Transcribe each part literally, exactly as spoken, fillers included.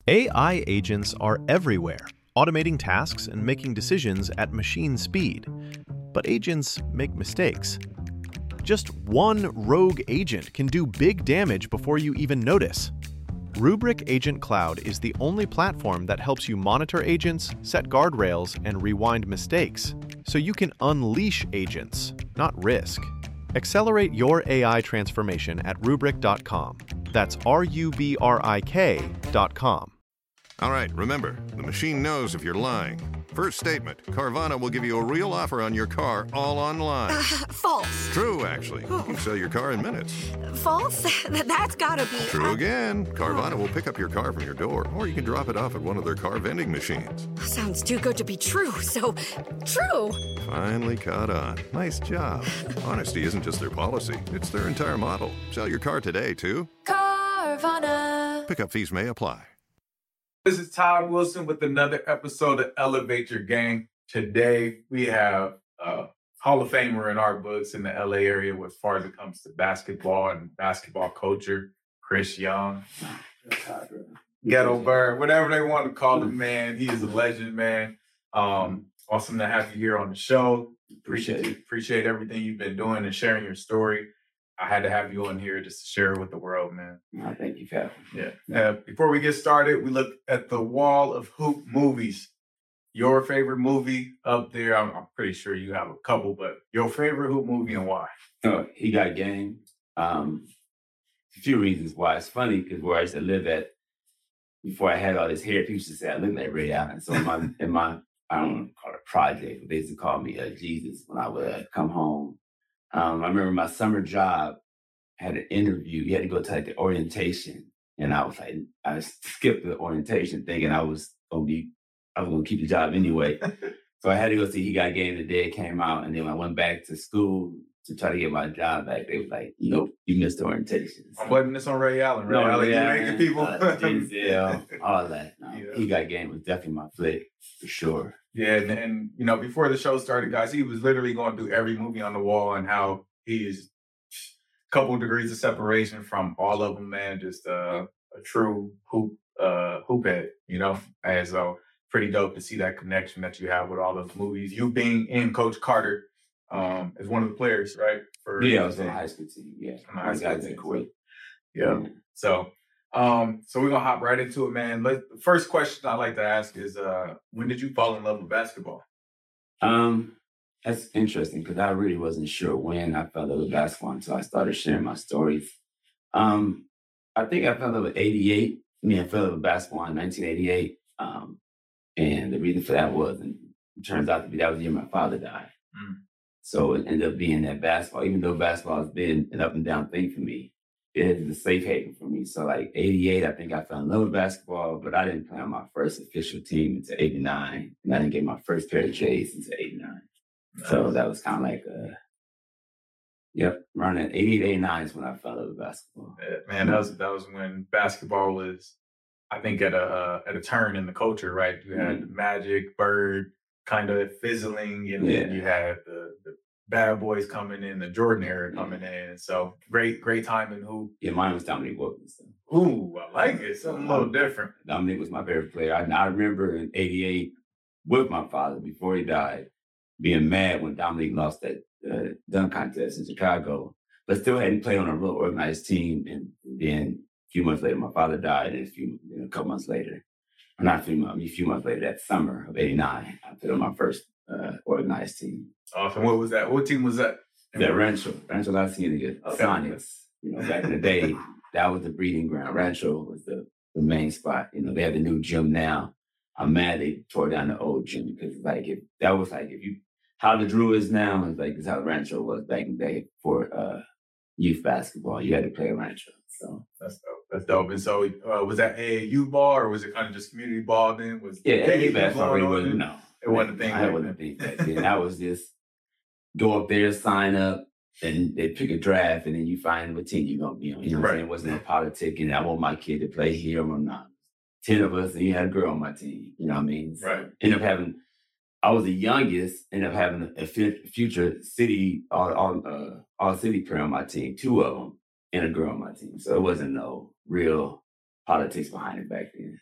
A I agents are everywhere, automating tasks and making decisions at machine speed. But agents make mistakes. Just one rogue agent can do big damage before you even notice. Rubrik Agent Cloud is the only platform that helps you monitor agents, set guardrails, and rewind mistakes, so you can unleash agents, not risk. Accelerate your A I transformation at rubrik dot com. That's R U B R I K dot com. All right, remember, the machine knows if you're lying. First statement, Carvana will give you a real offer on your car all online. Uh, false. True, actually. You can sell your car in minutes. False? That's gotta be... True uh, again. Carvana will pick up your car from your door, or you can drop it off at one of their car vending machines. Sounds too good to be true, so... True! Finally caught on. Nice job. Honesty isn't just their policy, it's their entire model. Sell your car today, too. Carvana. Pickup fees may apply. This is Todd Wilson with another episode of Elevate Your Game. Today, we have a Hall of Famer in our books in the L A area as far as it comes to basketball and basketball culture, Chris Young. Ghetto Bird, whatever they want to call him, man. He is a legend, man. Um, awesome to have you here on the show. Appreciate it. Appreciate everything you've been doing and sharing your story. I had to have you on here just to share it with the world, man. No, thank you for having me. Yeah. Uh, before we get started, we look at the wall of hoop movies. Your favorite movie up there? I'm, I'm pretty sure you have a couple, but your favorite hoop movie and why? Oh, He Got Game. Um, a few reasons why. It's funny because where I used to live at, before I had all this hair, people used to say I looked like Ray Allen. So in my, in my I don't want to call it a project, but they used to call me uh, Jesus when I would uh, come home. Um, I remember my summer job had an interview. You had to go to like the orientation. And I was like, I skipped the orientation thinking I was going to be, I was going to keep the job anyway. So I had to go see He Got Game the day it came out. And then when I went back to school to try to get my job back, they was like, nope, you missed the orientation. So, I'm blaming this on Ray Allen. Ray no, Allen, Ray you Allen, making people. uh, Denzel, all that. No, Yeah. He Got Game was definitely my flick, for sure. Yeah, and, and you know, before the show started, guys, he was literally going through every movie on the wall and how he is a couple degrees of separation from all of them, man. Just uh, a true hoop uh, hoop head, you know. And so, pretty dope to see that connection that you have with all those movies. You being in Coach Carter um, as one of the players, right? For Yeah, I was on the high school team. Yeah, On the high school guys team, in Kuwait. Yeah. So, um, so we're gonna hop right into it, man. Let, the first question I like to ask is, uh, when did you fall in love with basketball? Um, that's interesting because I really wasn't sure when I fell in love with basketball until I started sharing my stories. Um, I think I fell in love with eighty-eight. I mean, I fell in love with basketball in nineteen eighty-eight. Um, and the reason for that was, and it turns out to be that was the year my father died. Mm. So it ended up being that basketball, even though basketball has been an up and down thing for me, it is a safe haven for me. So like eighty-eight, I think I fell in love with basketball, but I didn't play on my first official team until eighty-nine. And I didn't get my first pair of J's until eighty-nine. Nice. So that was kind of like, a, yep, around that eighty-eight, eighty-nine is when I fell in love with basketball. Yeah, man, that was that was when basketball was, I think, at a uh, at a turn in the culture, right? You had Mm-hmm. Magic, Bird, kind of fizzling, and then Yeah. you had the, the Bad Boys coming in, the Jordan era coming in. So great, great time in hoop. Yeah, mine was Dominique Wilkins. Ooh, I like it. Something a little different. Dominique was my favorite player. I, I remember in eighty-eight with my father before he died, being mad when Dominique lost that uh, dunk contest in Chicago, but still hadn't played on a real organized team. And then a few months later, my father died, and a few, you know, a couple months later, or not a few months, I mean, a few months later, that summer of eighty-nine, I played on my first uh, organized team. Awesome. What was that? What team was that? That Rancho, Rancho La Cienega, Okay. Sonics. You know, back in the day, that was the breeding ground. Rancho was the, the main spot. You know, they have the new gym now. I'm mad they tore down the old gym because like if that was like if you how the Drew is now is like is how Rancho was back in the day for uh, youth basketball. You had to play Rancho. So That's dope. That's dope. And so, uh, was that A A U ball or was it kind of just community ball then? Was yeah, A A U A A basketball going really on wasn't then? no. It wasn't a thing I back wasn't a then. thing back then. That was just go up there, sign up, and they pick a draft, and then you find what team you're gonna be on. You know what Right. I'm saying? It wasn't a politic, and I want my kid to play here or not. Ten of us, and you had a girl on my team. You know what I mean? So Right. ended up having. I was the youngest, ended up having a fu- future city all all uh, all city player on my team, two of them, and a girl on my team. So it wasn't no real politics behind it back then.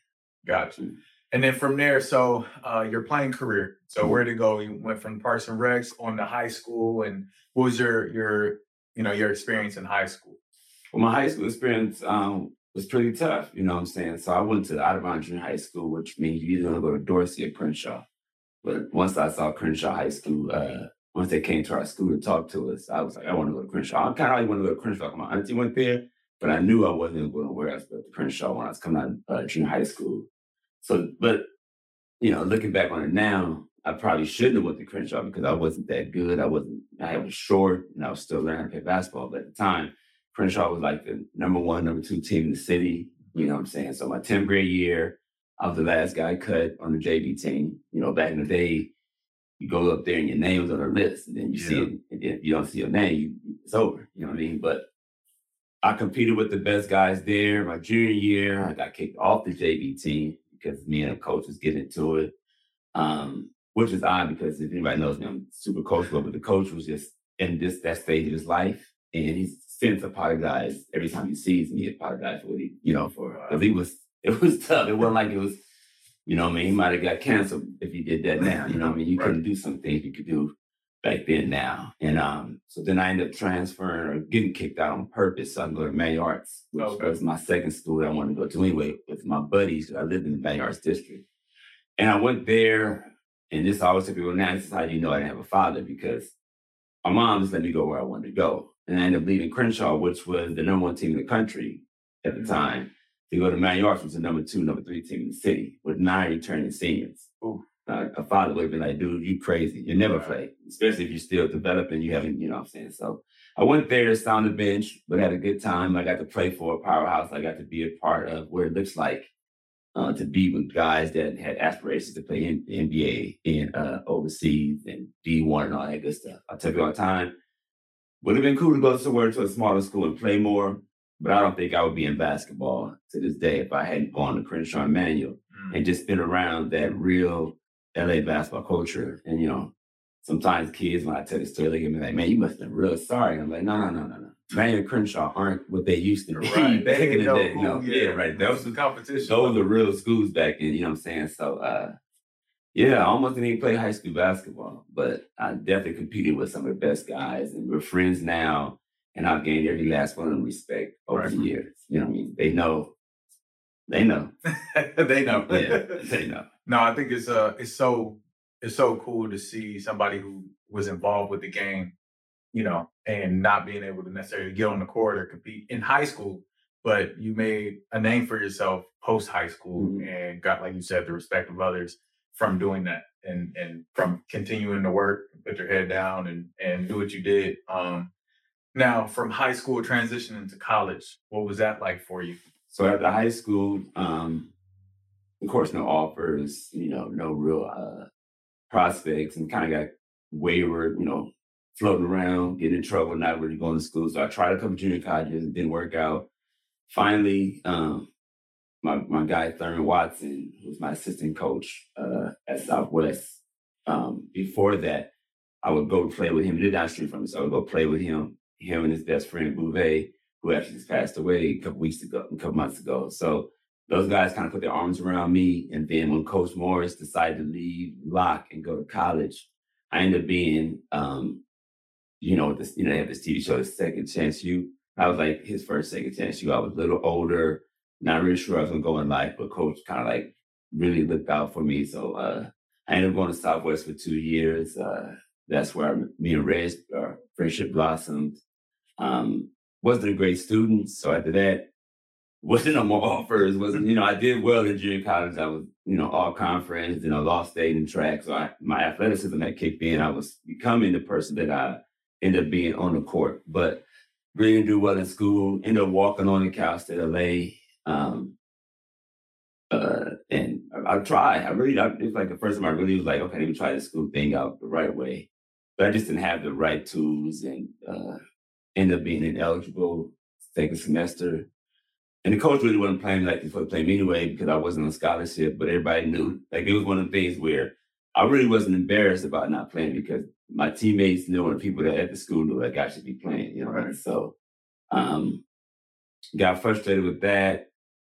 Got you. And then from there, so uh, your playing career. So where to go? You went from Parks and Recs on to high school, and what was your your you know your experience in high school? Well, my high school experience um, was pretty tough. You know what I'm saying? So I went to Audubon Junior High School, which means you either going to go to Dorsey or Crenshaw. But once I saw Crenshaw High School, uh, once they came to our school to talk to us, I was like, I want to go to Crenshaw. I kind of want to go to Crenshaw. My auntie went there, but I knew I wasn't going to where I was going to Crenshaw when I was coming out of uh, junior high school. So, but, you know, looking back on it now, I probably shouldn't have went to Crenshaw because I wasn't that good. I wasn't, I was short and I was still learning how to play basketball. But at the time, Crenshaw was like the number one, number two team in the city. You know what I'm saying? So my tenth grade year, I was the last guy cut on the J V team. You know, back in the day, you go up there and your name was on the list. And then you yeah. see it, and then if you don't see your name, you, it's over. You know what I mean? But I competed with the best guys there. My junior year, I got kicked off the J V team because me and the coach was getting into it, um, which is odd because if anybody knows me, I'm super coachable, but the coach was just in this that stage of his life, and he's since apologized every time he sees me. He apologized for what he, you know, for because he was it was tough. It wasn't like it was, you know what I mean. He might have got canceled if he did that now. You know what I mean. You right. couldn't do some things you could do back then now, and um, so then I ended up transferring or getting kicked out on purpose. So I go to Manual Arts, which okay. was my second school that I wanted to go to anyway with my buddies. I lived in the Manual Arts district, and I went there. And this always took people now. This is how you know I didn't have a father because my mom just let me go where I wanted to go, and I ended up leaving Crenshaw, which was the number one team in the country at the time, to go to Manual Arts, which was the number two, number three team in the city with nine returning seniors. Ooh. Uh, a father would be like, dude, you crazy. You never play, especially if you're still developing. You haven't, you know what I'm saying? So I went there to sit on the bench, but had a good time. I got to play for a powerhouse. I got to be a part of what it looks like uh, to be with guys that had aspirations to play in the N B A and uh, overseas and D one and all that good stuff. I took it all the time. Would have been cool to go somewhere to a smaller school and play more, but I don't think I would be in basketball to this day if I hadn't gone to Crenshaw and Manual mm. and just been around that real L A basketball culture. And, you know, sometimes kids, when I tell the story, they get me like, man, you must have been real sorry. I'm like, no, no, no, no, no. Manual and Crenshaw aren't what they used to be. Right. Back in the no, day. cool. No, yeah. yeah, right. That was the competition. Those were real schools back then, you know what I'm saying? So, uh, yeah, I almost didn't even play high school basketball, but I definitely competed with some of the best guys, and we're friends now, and I've gained every last one of them respect over right. the years. You know what I mean? They know. They know. they know. Yeah, they know. No, I think it's uh, it's so it's so cool to see somebody who was involved with the game, you know, and not being able to necessarily get on the court or compete in high school, but you made a name for yourself post high school mm-hmm. and got, like you said, the respect of others from doing that and and from continuing to work, put your head down and and do what you did. Um, now, from high school transitioning to college, what was that like for you? So after high school, um, of course, no offers, you know, no real uh, prospects, and kind of got wayward, you know, floating around, getting in trouble, not really going to school. So I tried a couple junior colleges, it didn't work out. Finally, um, my my guy Thurman Watson, who was my assistant coach uh, at Southwest, um, before that, I would go play with him. He lived down the street from me, so I would go play with him, him and his best friend Bouvet, who actually just passed away a couple weeks ago, a couple months ago. So those guys kind of put their arms around me. And then when Coach Morris decided to leave Locke and go to college, I ended up being, um, you know, this, you know, they have this T V show, The Second Chance U. I was like his first Second Chance U. I was a little older, not really sure I was going to go in life, but Coach kind of like really looked out for me. So uh, I ended up going to Southwest for two years. Uh, that's where I, me and Reg, our friendship blossomed. Um, wasn't a great student. So after that, wasn't no more offers. Wasn't, you know, I did well in junior college. I was, you know, all conference, you know, lost state in track. So I, my athleticism had kicked in. I was becoming the person that I ended up being on the court, but really didn't do well in school. Ended up walking on to Cal State L A. Um, uh, and I, I tried. I really, I, it was like the first time I really was like, okay, let me try this school thing out the right way. But I just didn't have the right tools and uh, ended up being ineligible second semester. And the coach really wasn't playing like before to play me anyway because I wasn't on scholarship, but everybody knew. Like it was one of the things where I really wasn't embarrassed about not playing because my teammates knew and the people that at the school knew like I should be playing, you know. Right. So um, got frustrated with that.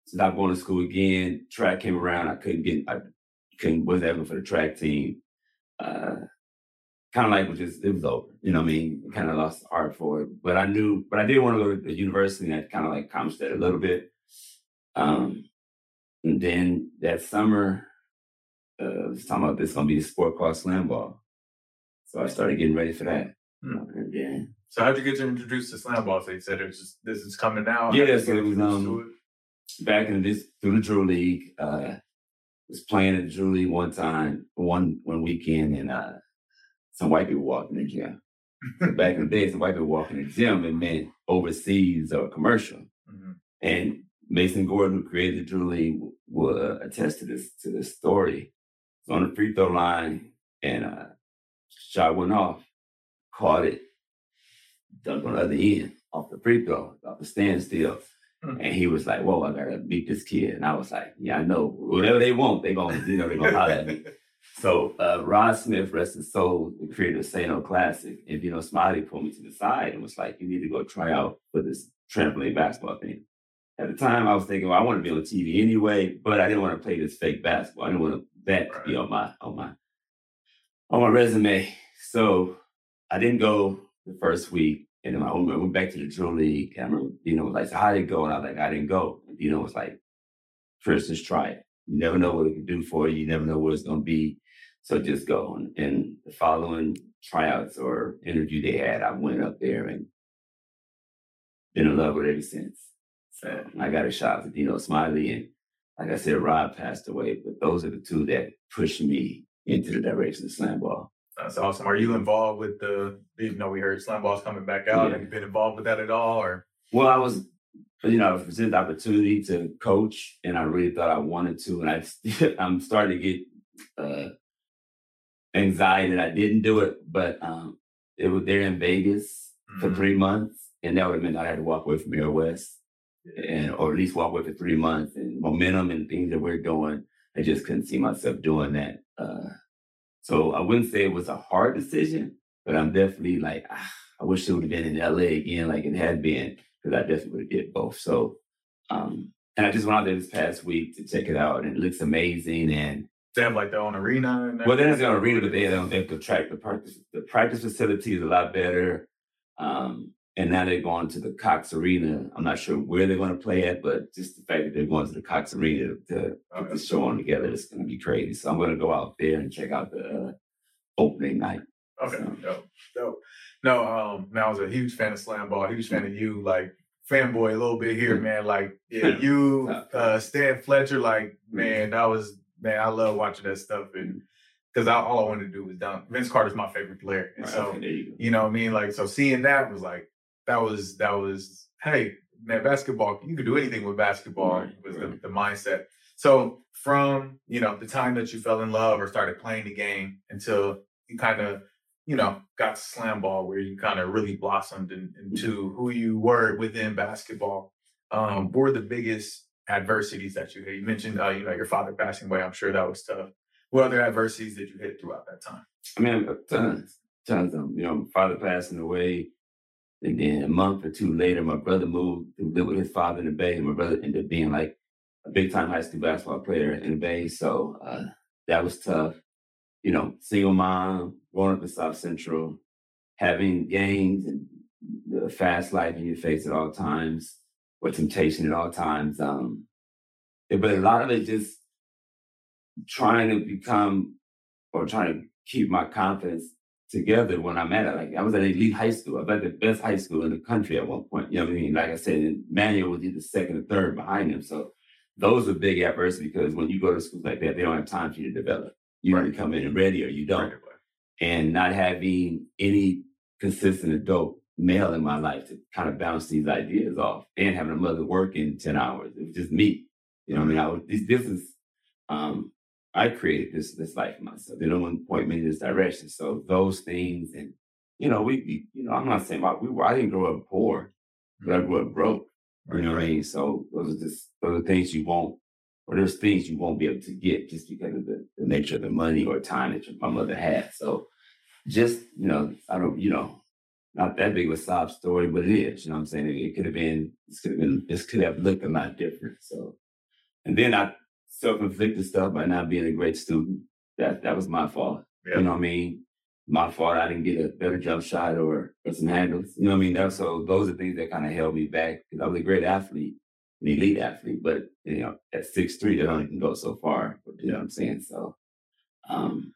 stopped going to school again. Track came around. I couldn't get, I couldn't, wasn't able for the track team. Uh, kind of like was just, it was over. You know what I mean? Kind of lost the art for it. But I knew, but I did want to go to the university, and that kind of like accomplished that a little bit. Um, and then that summer, uh, I was talking about this going to be a sport called slam ball. So I started getting ready for that. Hmm. And then, So how'd you get introduced to slam ball? So you said it's just, this is coming out. Yeah, so it was um, back in this through the Drew League. Uh, was playing at the Drew League one time, one one weekend, and uh, some white people walked in the gym. Back in the day, some white people walking in the gym, it meant overseas or commercial. Mm-hmm. And Mason Gordon, who created the Drew League, will uh, attest to this to this story. Was on the free throw line, and uh, shot went off, caught it, dunked on the other end off the free throw, off the standstill. Mm-hmm. And he was like, "Whoa, I gotta beat this kid." And I was like, "Yeah, I know. Whatever they want, they gonna, you know, they gonna holler at me." So uh, Rod Smith, rest his soul, the creator of Say No Classic, and you know, Smiley pulled me to the side and was like, "You need to go try out for this trampoline basketball thing." At the time, I was thinking, well, I want to be on T V anyway, but I didn't want to play this fake basketball. I didn't want that to be on my on my on my resume. So I didn't go the first week, and then I went back to the Drew League. I remember Dino was like, "So how did it go?" And I was like, "I didn't go." And Dino was like, "Chris, just try it. You never know what it can do for you. You never know what it's going to be. So just go." And, and the following tryouts or interview they had, I went up there and been in love with it ever since. So I got a shot for Dino Smiley, and like I said, Rod passed away, but those are the two that pushed me into the direction of slam ball. That's awesome. Are you involved with the, you know, we heard slam ball's coming back out. Yeah. Have you been involved with that at all? Or Well, I was, you know, I was presented the opportunity to coach, and I really thought I wanted to, and I, I'm starting to get uh, anxiety that I didn't do it, but um, it was there in Vegas mm-hmm. for three months, and that would have meant I had to walk away from Air West. And or at least walk away for three months and momentum and things that we're doing. I just couldn't see myself doing that. Uh, so I wouldn't say it was a hard decision, but I'm definitely like, ah, I wish it would have been in L A again like it had been, because I definitely would have did both. So, um, and I just went out there this past week to check it out, and it looks amazing. And they have like their own arena. And well, they have their own arena, but they don't have to track the practice. The practice facility is a lot better. Um, And now they're going to the Cox Arena. I'm not sure where they're going to play at, but just the fact that they're going to the Cox Arena to put the show on together is going to be crazy. So I'm going to go out there and check out the uh, opening night. Okay, so. dope, dope. No, um, man, I was a huge fan of slam ball, huge fan of you, like fanboy a little bit here, man. Like, yeah, you, uh, Stan Fletcher, like, man, that was, man, I love watching that stuff. And because all I wanted to do was dunk. Vince Carter's my favorite player. And right, so, okay, you, you know what I mean? Like, so seeing that was like, That was, that was, hey, man, basketball, you could do anything with basketball, right, was right. The, the mindset. So from, you know, the time that you fell in love or started playing the game until you kind of, you know, got to slam ball, where you kind of really blossomed in, into who you were within basketball, um, what were the biggest adversities that you hit? You mentioned, uh, you know, your father passing away. I'm sure that was tough. What other adversities did you hit throughout that time? I mean, tons, tons of them. You know, my father passing away. And then a month or two later, my brother moved to live with his father in the Bay. And my brother ended up being like a big time high school basketball player in the Bay. So uh, that was tough. You know, single mom, growing up in South Central, having gangs and the fast life in your face at all times, or temptation at all times. Um, but a lot of it just trying to become or trying to keep my confidence together when I'm at it. Like I was at elite high school. I was at the best high school in the country at one point. You know what I mean? Like I said, Manuel was either second or third behind him. So those are big adversity, because when you go to schools like that, they don't have time for you to develop. You right. either come in and ready or you don't. Right. And not having any consistent adult male in my life to kind of bounce these ideas off, and having a mother working ten hours. It was just me. You know what I mean? I was, this, this is, um, I created this this life for myself. They don't want to point me in this direction. So those things, and you know, we, we you know, I'm not saying about we were. I didn't grow up poor, but I grew up broke. You know what I mean? So those are just those are things you won't, or there's things you won't be able to get just because of the, the nature of the money or time that my mother had. So just you know, I don't, you know, not that big of a sob story, but it is. You know what I'm saying? It, it could have been. This could have been. This could have looked a lot different. So And then I self-inflicted stuff by not being a great student. That that was my fault. Yeah. You know what I mean? My fault. I didn't get a better jump shot or, or some handles. You know what I mean? That, so those are things that kind of held me back because I was a great athlete, an elite athlete, but you know, at six three, that only can go so far. You know what I'm saying? So, um,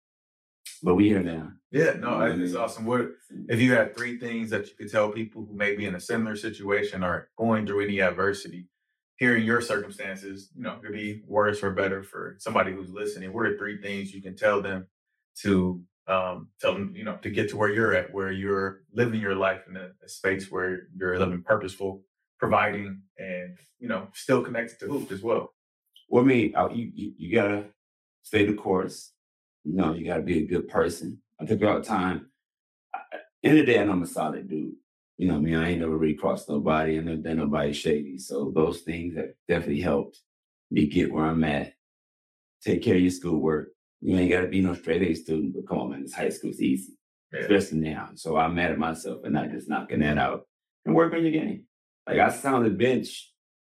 but we here now. Yeah, no, it's awesome. What if you had three things that you could tell people who may be in a similar situation or going through any adversity? Hearing your circumstances, you know, could be worse or better for somebody who's listening. What are three things you can tell them to um, tell them, you know, to get to where you're at, where you're living your life in a, a space where you're living purposeful, providing, and you know, still connected to hoop as well. Well, I mean, you, you you gotta stay the course. You know, you gotta be a good person. I think all the time. I, in the day, I know I'm a solid dude. You know what I mean? I ain't never really crossed nobody and never done nobody shady. So those things have definitely helped me get where I'm at. Take care of your schoolwork. You ain't got to be no straight A student, but come on, man, this high school's easy, yeah. Especially now. So I'm mad at myself and not just knocking that out and work on your game. Like I sat on the bench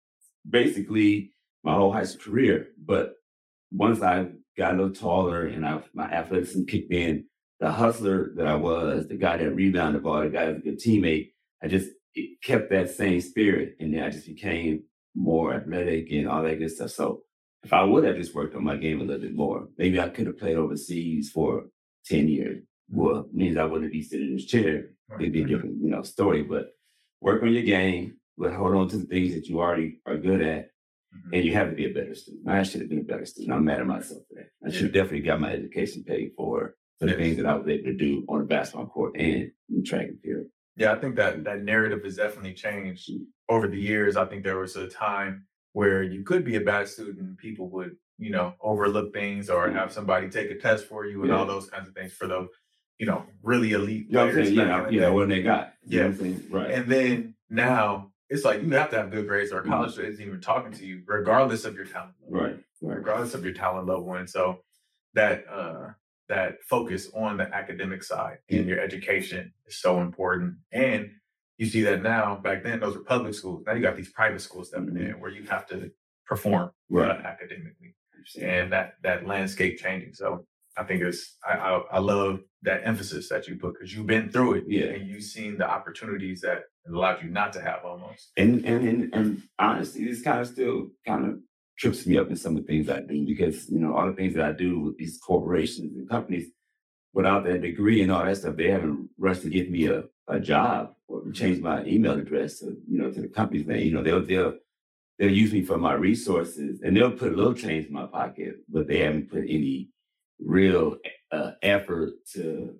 basically my whole high school career. But once I got a little taller and I, my athleticism kicked in, the hustler that I was, the guy that rebounded the ball, the guy that was a good teammate, I just it kept that same spirit. And then I just became more athletic and all that good stuff. So if I would have just worked on my game a little bit more, maybe I could have played overseas for ten years. Well, it means I wouldn't be sitting in this chair. It'd be a different, you know, story. But work on your game, but hold on to the things that you already are good at. Mm-hmm. And you have to be a better student. I should have been a better student. I'm mad at myself for that. I should have yeah. definitely got my education paid for. For the things that I was able to do on the basketball court and in track and field. Yeah, I think that that narrative has definitely changed over the years. I think there was a time where you could be a bad student, people would, you know, overlook things or have somebody take a test for you and yeah. all those kinds of things for those, you know, really elite players. You know yeah, yeah, what they got. Yeah, you know right. And then now it's like you have to have good grades or college mm-hmm. isn't even talking to you, regardless of your talent level. Right. right. Regardless of your talent level. And so that uh that focus on the academic side and your education is so important. And you see that now. Back then, those were public schools. Now you got these private schools stepping mm-hmm. in where you have to perform right. uh, academically. And that that landscape changing. So I think it's, I, I, I love that emphasis that you put because you've been through it yeah. and you've seen the opportunities that it allowed you not to have almost. And, and, and, and honestly, this kind of still kind of trips me up in some of the things I do because, you know, all the things that I do with these corporations and companies, without that degree and all that stuff, they haven't rushed to give me a, a job or change my email address to, you know, to the company's name. You know, they'll, they'll, they'll use me for my resources and they'll put a little change in my pocket, but they haven't put any real uh, effort to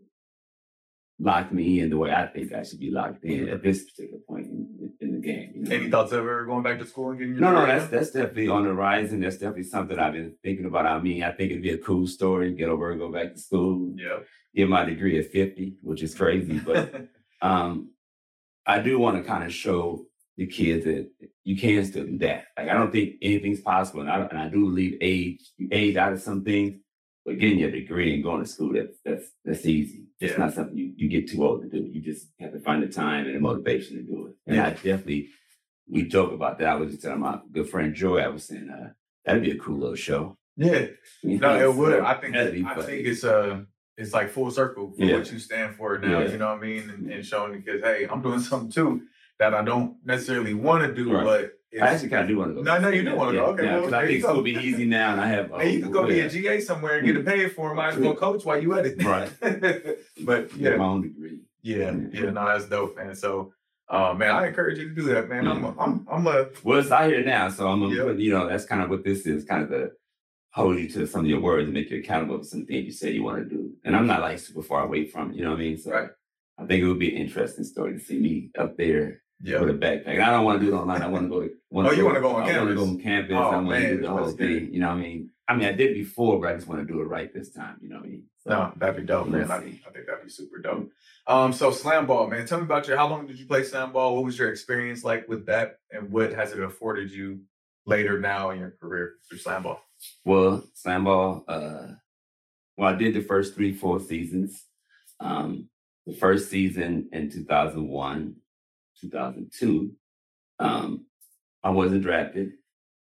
lock me in the way I think I should be locked in at this particular point in, in the game. You know? Any thoughts of ever going back to school and getting your No, no, that's that's definitely on the horizon. That's definitely something I've been thinking about. I mean, I think it'd be a cool story, get over and go back to school. Yeah. Get my degree at fifty, which is crazy. But um, I do want to kind of show the kids that you can still do that. Like, I don't think anything's possible. And I, and I do believe age, you age out of some things, but getting your degree and going to school, that's that's that's easy. It's yeah. not something you, you get too old to do. You just have to find the time and the motivation to do it. And yeah. I definitely, we joke about that. I was just telling my good friend Joy, I was saying, uh, that'd be a cool little show. Yeah. You know, no, it would. I think I think it's uh it's like full circle for yeah. what you stand for now, yeah. you know what I mean? And, and showing the kids, hey, I'm doing something too that I don't necessarily want to do, right. but it's, I actually kind of do want to go. No, no, you do want to yeah. go. Okay, yeah, well, I think it'll be easy now, and I have. Hey, you could go be a G A somewhere and get it paid for. Might as well coach while you at it. Right. But yeah, my own degree. Yeah, yeah, no, that's dope, man. So, uh, man, I encourage you to do that, man. I'm, a, I'm, I'm a. Well, it's out here now, so I'm. A, yep. You know, that's kind of what this is. Kind of the hold you to some of your words and make you accountable for some things you say you want to do. And I'm not like super far away from it. You know what I mean? So right. I think it would be an interesting story to see me up there. Yeah. With a backpack. And I don't want to do it online. I want to go. Oh, you want to go on I campus? I want to go on campus. Oh, I want man, to do the whole thing. You know what I mean? I mean, I did before, but I just want to do it right this time. You know what I mean? So, no, that'd be dope, man. I, I think that'd be super dope. Um, so slam ball, man. Tell me about your. How long did you play slam ball? What was your experience like with that, and what has it afforded you later now in your career through slam ball? Well, slam ball. Uh, well, I did the first three, four seasons. Um, the first season in two thousand one, two thousand two. Um, I wasn't drafted.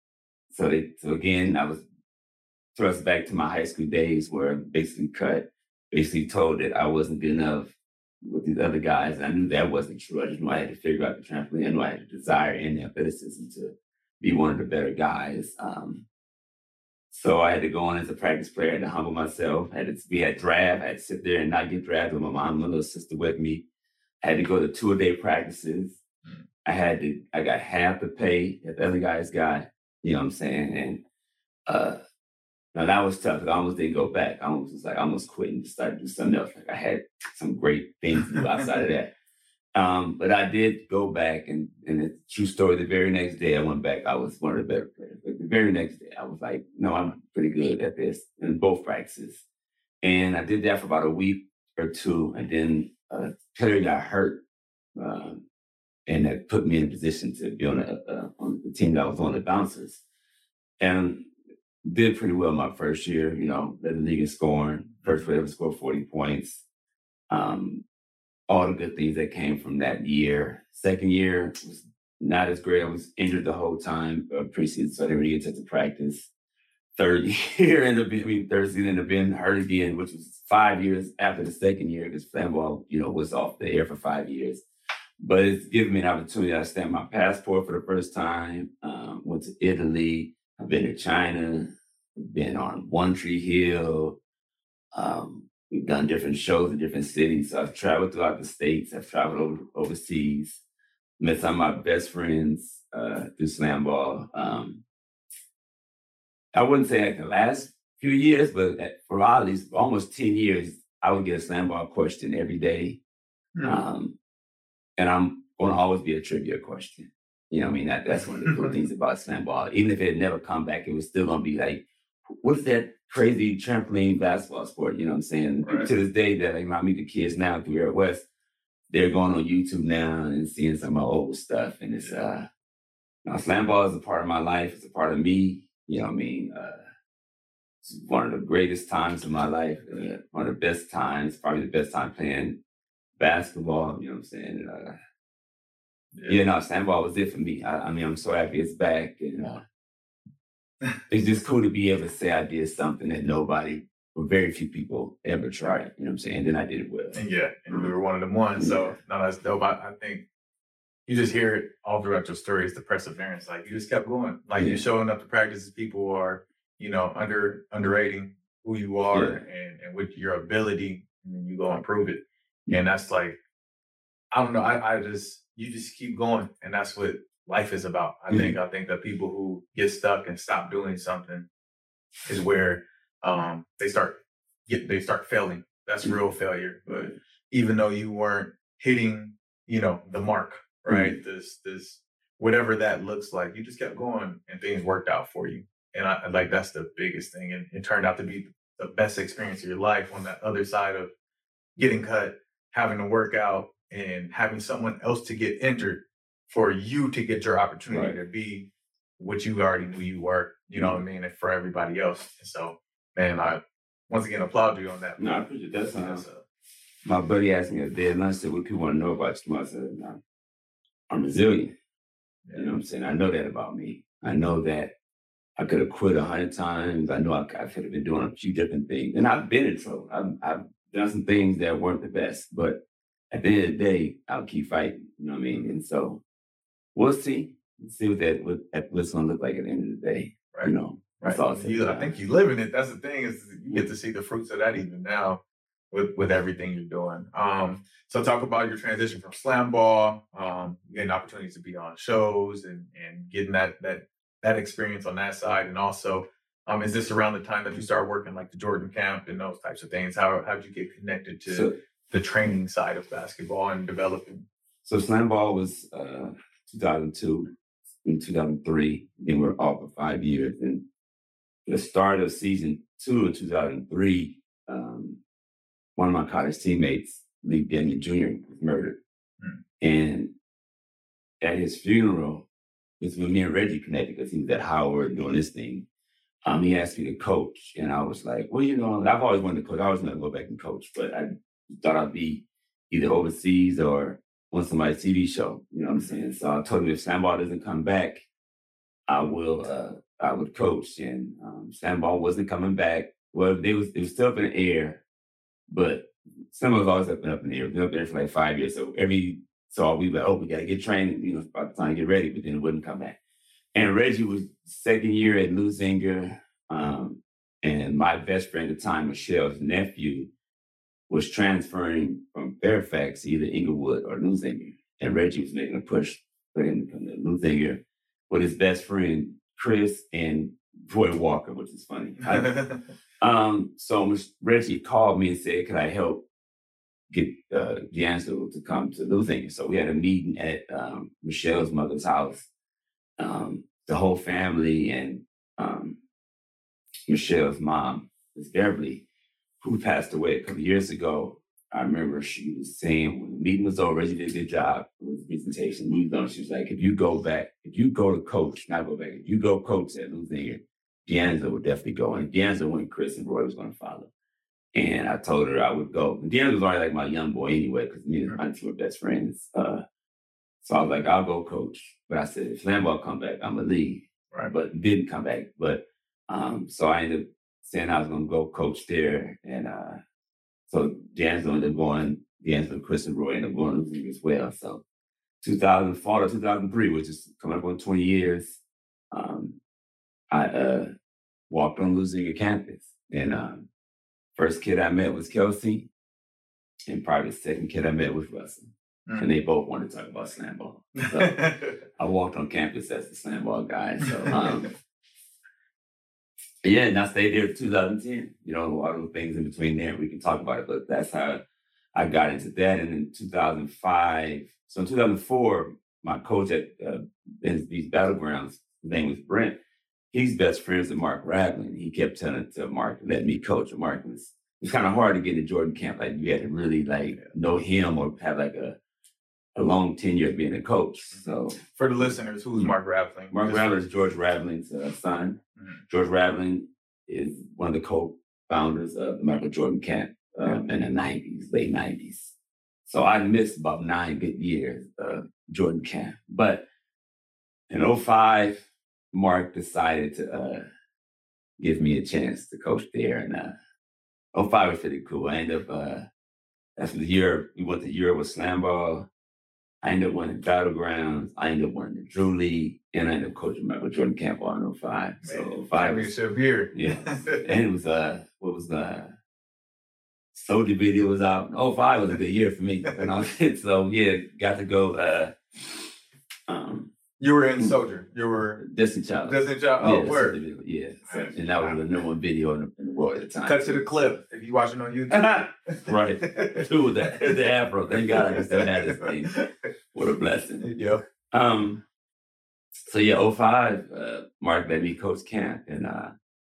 so they, so again, I was thrust back to my high school days where I basically cut, basically told that I wasn't good enough with these other guys. And I knew that wasn't true. I just knew I had to figure out the trampoline. I knew I had the desire and the athleticism to be one of the better guys. Um, so I had to go on as a practice player. I had to humble myself. I had to, we had draft. I had to sit there and not get drafted with my mom and my little sister with me. I had to go to two-a-day practices. I had to, I got half the pay that the other guys got, you know what I'm saying? And uh, now that was tough. I almost didn't go back. I almost was like, I almost quit and just started to do something else. Like I had some great things to do outside of that. Um, but I did go back, and, and it's a true story. The very next day I went back, I was one of the better players. But the very next day I was like, no, I'm pretty good at this in both practices. And I did that for about a week or two. And then a player got hurt. Um, and that put me in a position to be on, a, uh, on the team that I was on, the Bouncers. And did pretty well my first year, you know, led the league in scoring. First player ever scored forty points. Um, all the good things that came from that year. Second year was not as great. I was injured the whole time, uh, preseason, so I didn't really get to practice. Third year ended up being, I mean, third season ended up being hurt again, which was five years after the second year, because Flambeau, you know, was off the air for five years. But it's given me an opportunity. I stamped my passport for the first time, um, went to Italy. I've been to China, been on One Tree Hill. Um, we've done different shows in different cities. So I've traveled throughout the States. I've traveled over, overseas, met some of my best friends uh, through slam ball. Um, I wouldn't say like the last few years, but for at least almost ten years, I would get a slam ball question every day. Mm. Um, and I'm going to always be a trivia question. You know what I mean? That, that's one of the cool things about slam ball. Even if it had never come back, it was still going to be like, what's that crazy trampoline basketball sport? You know what I'm saying? Right. To this day, that like, I meet the kids now through Air West, they're going on YouTube now and seeing some of my old stuff. And it's, uh, now, slam ball is a part of my life. It's a part of me. You know what I mean? Uh, it's one of the greatest times of my life. Uh, one of the best times, probably the best time playing basketball. You know what I'm saying? Uh, Yeah, yeah no, slam ball was it for me. I, I mean, I'm so happy it's back. And, uh, it's just cool to be able to say I did something that nobody, or very few people ever tried. You know what I'm saying? And then I did it well. And yeah, and we were one of them ones. So, yeah. no, that's dope. I, I think you just hear it all throughout your stories, the perseverance. Like, you just kept going. Like, yeah. You're showing up to practices. People are, you know, under underrating who you are yeah. and, and with your ability, and then you go and prove it. Yeah. And that's like, I don't know. I, I just, you just keep going. And that's what life is about. I mm-hmm. think, I think that people who get stuck and stop doing something is where um, they start get, they start failing. That's mm-hmm. real failure. But even though you weren't hitting, you know, the mark, right? Mm-hmm. This, this, whatever that looks like, you just kept going and things worked out for you. And I like, that's the biggest thing. And it turned out to be the best experience of your life on that other side of getting cut, having to work out, and having someone else to get injured for you to get your opportunity right. to be what you already knew you were, you know what I mean? And for everybody else. And so, man, I once again applaud you on that. No, I appreciate that. That's, uh, my buddy asked me a day at lunch, said, what people want to know about you? I said, no, I'm resilient. Yeah. You know what I'm saying? I know that about me. I know that I could have quit a hundred times. I know I, I could have been doing a few different things. And I've been in trouble. I've, I've done some things that weren't the best, but at the end of the day, I'll keep fighting. You know what I mean? And so we'll see. We'll see what that what, what's going to look like at the end of the day. Right. You know, right. You, I think you live in it. That's the thing, is you get to see the fruits of that even now with, with everything you're doing. Um, so talk about your transition from slam ball, um, getting opportunities to be on shows and, and getting that, that, that experience on that side. And also, um, is this around the time that you started working like the Jordan Camp and those types of things? How, how did you get connected to so, the training side of basketball and developing? So slam ball was uh, two thousand two and two thousand three. Then we were off for five years. And the start of season two of two thousand three, um, one of my college teammates, Lee Daniel Junior, was murdered. Hmm. And at his funeral, was when me and Reggie connected, because he was at Howard doing this thing. Um, he asked me to coach. And I was like, well, you know, I've always wanted to coach. I always wanted to go back and coach, but I thought I'd be either overseas or on somebody's T V show. You know what I'm saying? So I told him if slam ball doesn't come back, I will uh, I would coach, and um, slam ball wasn't coming back. Well, they was it was still up in the air, but slam ball was always up and up in the air. It was up there for like five years. So every so we were like, oh, we gotta get trained. You know, by the time to get ready, but then it wouldn't come back. And Reggie was second year at Lusinger, um, and my best friend at the time, Michelle's nephew, was transferring from Fairfax to either Inglewood or Lusinger, and Reggie was making a push for him to come to Lusinger with his best friend Chris and Roy Walker, which is funny. I, um, so Reggie called me and said, "Could I help get uh, D'Angelo to come to Lusinger?" So we had a meeting at um, Michelle's mother's house. Um, the whole family and um, Michelle's mom, Miss Beverly, who passed away a couple of years ago. I remember she was saying when the meeting was over, Reggie did a good job with the presentation. Moved on. She was like, if you go back, if you go to coach, not go back, if you go coach at Lusinger, D'Angelo would definitely go. And D'Angelo and Chris and Roy was going to follow. And I told her I would go. And D'Angelo was already like my young boy anyway, because me and my two were best friends. Uh, so I was like, I'll go coach. But I said, if slam ball come back, I'm going to leave. Right. But it didn't come back. But um, so I ended up saying I was going to go coach there. And uh, so D'Angelo ended up going, D'Angelo, Chris, and Roy ended up going to Lusinger as well. So two thousand four to two thousand three, which is coming up on twenty years, um, I uh, walked on Lusinger campus. And um, first kid I met was Kelsey. And probably the second kid I met was Russell. Mm. And they both wanted to talk about slam ball. So I walked on campus as the slam ball guy. So um, yeah, and I stayed there in two thousand ten. You know, a lot of things in between there, we can talk about it, but that's how I got into that. And in two thousand five, so in two thousand four, my coach at uh, these Battlegrounds, his name was Brent. He's best friends with Mark Raveling. He kept telling to Mark to let me coach. And Mark was, it was kind of hard to get into Jordan camp. Like you had to really like know him or have like a a long tenure of being a coach. So for the listeners, who's Mark Raveling? Mark Raveling is George Raveling's uh, son. Mm-hmm. George Raveling is one of the co-founders of the Michael Jordan camp um, yeah. in the nineties, late nineties. So I missed about nine good years of Jordan camp. But in oh five, Mark decided to uh, give me a chance to coach there. And uh, oh five was pretty cool. I ended up, uh, that's the year, we went to Europe with slam ball. I ended up winning Battlegrounds. I ended up winning the Drew League. And I ended up coaching Michael Jordan camp on oh five. So oh five was year. Yeah. And it was, uh, what was the, Soldier video was out. oh five was a good year for me. And I was, so yeah, got to go, uh, um, you were in Soldier. You were Destiny Child. Destiny Child. Oh, yeah, word. Yeah. So, and that was the number one video in the, in the world at the time. Cut to the clip if you watching on YouTube. Right. Two of that. The afro. Thank God I can still have this thing. What a blessing. Yeah. Um. So yeah, oh five, uh, Mark let me coach camp, and uh,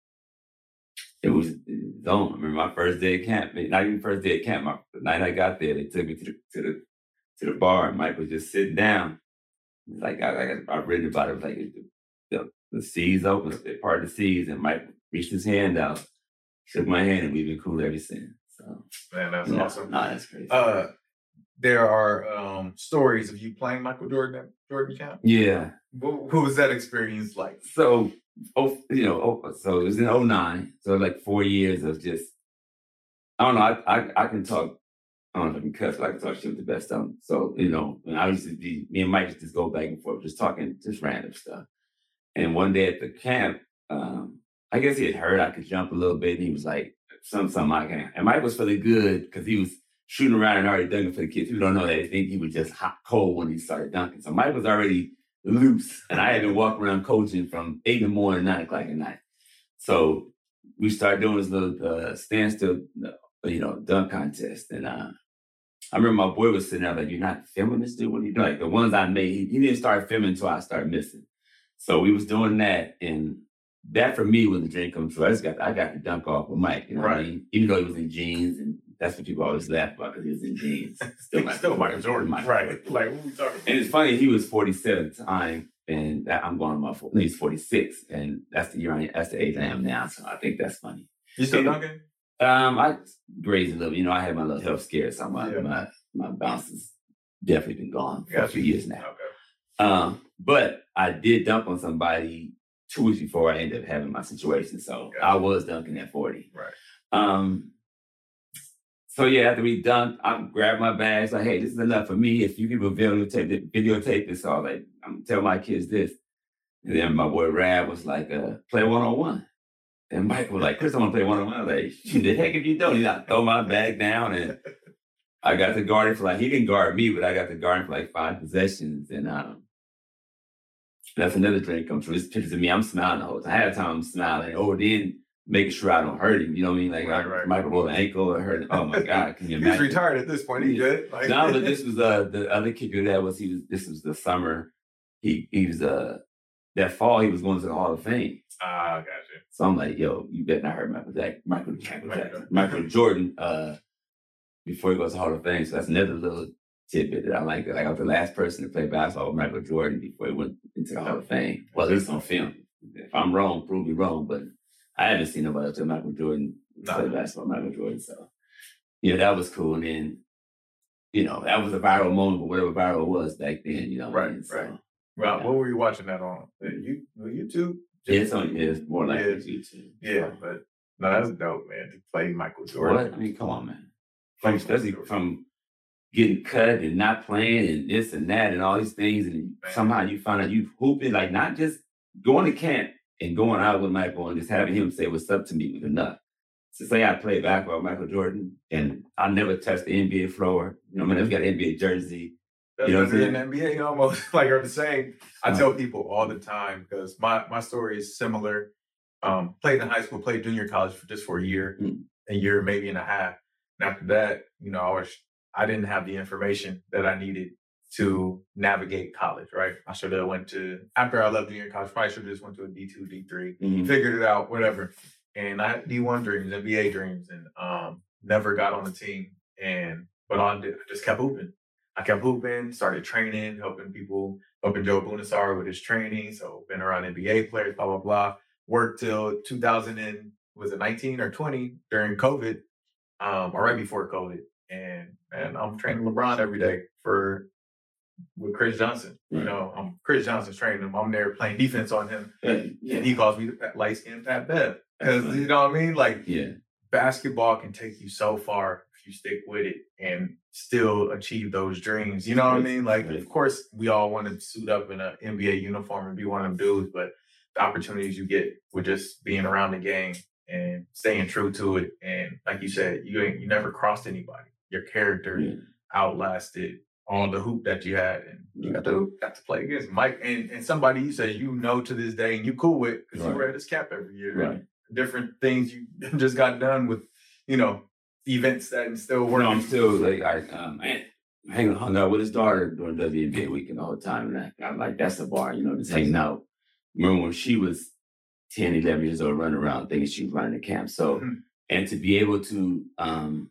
it was, it was on. I remember my first day of camp. Not even first day of camp. My, the night I got there, they took me to the to the to the bar, and Mike was just sitting down. Like I, I, I read about it, it was like the, the, the seas open, part of the seas, and Mike reached his hand out, shook my hand, and we've been cool ever since. So, man, that's yeah, awesome. Nah, that's crazy. Uh, there are um, stories of you playing Michael Jordan at Jordan camp. Yeah. What, what was that experience like? So, oh, you know, oh, so it was in oh nine. So like four years of just, I don't know. I I, I can talk. I don't know if I can cuss, but I can talk shit with the best of them. So, you know, when I used to be, me and Mike used to just go back and forth, just talking, just random stuff. And one day at the camp, um, I guess he had heard I could jump a little bit. And he was like, some, something I can. And Mike was feeling good because he was shooting around and already dunking for the kids. People don't know that. They think he was just hot cold when he started dunking. So Mike was already loose. And I had been walking around coaching from eight in the morning, nine o'clock at night. So we started doing this little uh, standstill, you know, dunk contest. And, uh, I remember my boy was sitting there like, you're not filming this dude? What are you doing? Like the ones I made, he, he didn't start filming until I started missing. So we was doing that, and that for me was a dream come true. I just got I got to dunk off with Mike, you know right. what I mean? Even though he was in jeans, and that's what people always laugh about because he was in jeans. Still, Mike, Still Michael Jordan, Mike. Right. Like, what we talking about? And it's funny, he was forty-seven at the time, and that, I'm going on my four, no, he's forty-six, and that's the year I, that's the age I am now. So I think that's funny. You still dunking? Um, I grazed a little. You know, I had my little health scare, so my yeah. my, my bounce has definitely been gone for gotcha. a few years now. Okay. Um, but I did dunk on somebody two weeks before I ended up having my situation. So gotcha. I was dunking at forty. Right. Um, so yeah, after we dunked, I grabbed my bags, like, hey, this is enough for me. If you can videotape, videotape this, all like, I'm gonna tell my kids this. And then my boy Rab was like, uh, play one-on-one. And Mike was like, Chris, I'm gonna play one-on-one. I was like, shoot, the heck if you don't. He I throw my bag down and I got to guard it for like, he didn't guard me, but I got to guard him for like five possessions. And um, that's another dream come true. It's pictures of me, I'm smiling the whole time. I had a time I'm smiling. Oh, then making sure I don't hurt him. You know what I mean? Like, right, I right. might roll an ankle or hurt. Oh my God, can you imagine? He's retired at this point. He good. Like, no, but this was uh, the other kicker that was, he was, this was the summer. He, he was, uh, that fall, he was going to the Hall of Fame. Ah, gotcha. So I'm like, yo, you better not hurt Michael Jackson, Michael, Michael, Jackson, Michael Jordan uh, before he goes to Hall of Fame. So that's another little tidbit that I like. Like I was the last person to play basketball with Michael Jordan before he went into the Hall of Fame. Well, it's on film. If I'm wrong, prove me wrong. But I haven't seen nobody else than Michael Jordan play basketball with Michael Jordan. So, yeah, that was cool. And then, you know, that was a viral moment, but whatever viral was back then, you know. Right, I mean? So, right. Well, yeah. What were you watching that on? You, YouTube? Yeah, it's on. Yeah, it's more like yeah. YouTube. Yeah, but no, that's dope, man. To play Michael Jordan. What? I mean, come on, man. From especially from getting cut and not playing and this and that and all these things, and man. Somehow you find out you hooping, like not just going to camp and going out with Michael and just having him say what's up to me was enough. To say I played basketball with Michael Jordan and I never touched the N B A floor. You know, I mean, I've got an N B A jersey. That's you know what I'm saying? N B A almost like are the same. I tell people all the time because my, my story is similar. Um, played in high school, played junior college for just for a year, mm. a year, maybe and a half. And after that, you know, I was I didn't have the information that I needed to navigate college, right? I should have went to, after I left junior college, probably should have just went to a D two, D three, mm-hmm. figured it out, whatever. And I had D one dreams, N B A dreams, and um, never got on the team. And but I did, I just kept hooping. I kept hooping, started training, helping people, helping Joe Bunassar with his training. So been around N B A players, blah, blah, blah. Worked till two thousand and, was it nineteen or twenty during COVID, um, or right before COVID. And and I'm training LeBron every day for with Chris Johnson. Right. You know, um, Chris Johnson's training him. I'm there playing defense on him. Yeah. And he calls me the light-skinned Pat Bev. Because, you know what I mean? Like, yeah. Basketball can take you so far if you stick with it and still achieve those dreams. You know what I mean? Like, of course, we all want to suit up in an N B A uniform and be one of them dudes, but the opportunities you get with just being around the game and staying true to it. And like you said, you ain't, you never crossed anybody. Your character yeah. outlasted all the hoop that you had. And you got to, got to play against Mike and, and somebody you say you know to this day and you cool with because right. you wear this cap every year. Right. Different things you just got done with, you know, events that and still working. No, I'm still like, I, um, I hang hung out with his daughter during W N B A weekend all the time. And I, I'm like, that's the bar, you know, just hanging out. Remember when she was ten, eleven years old, running around thinking she was running the camp. So, mm-hmm. and to be able to um,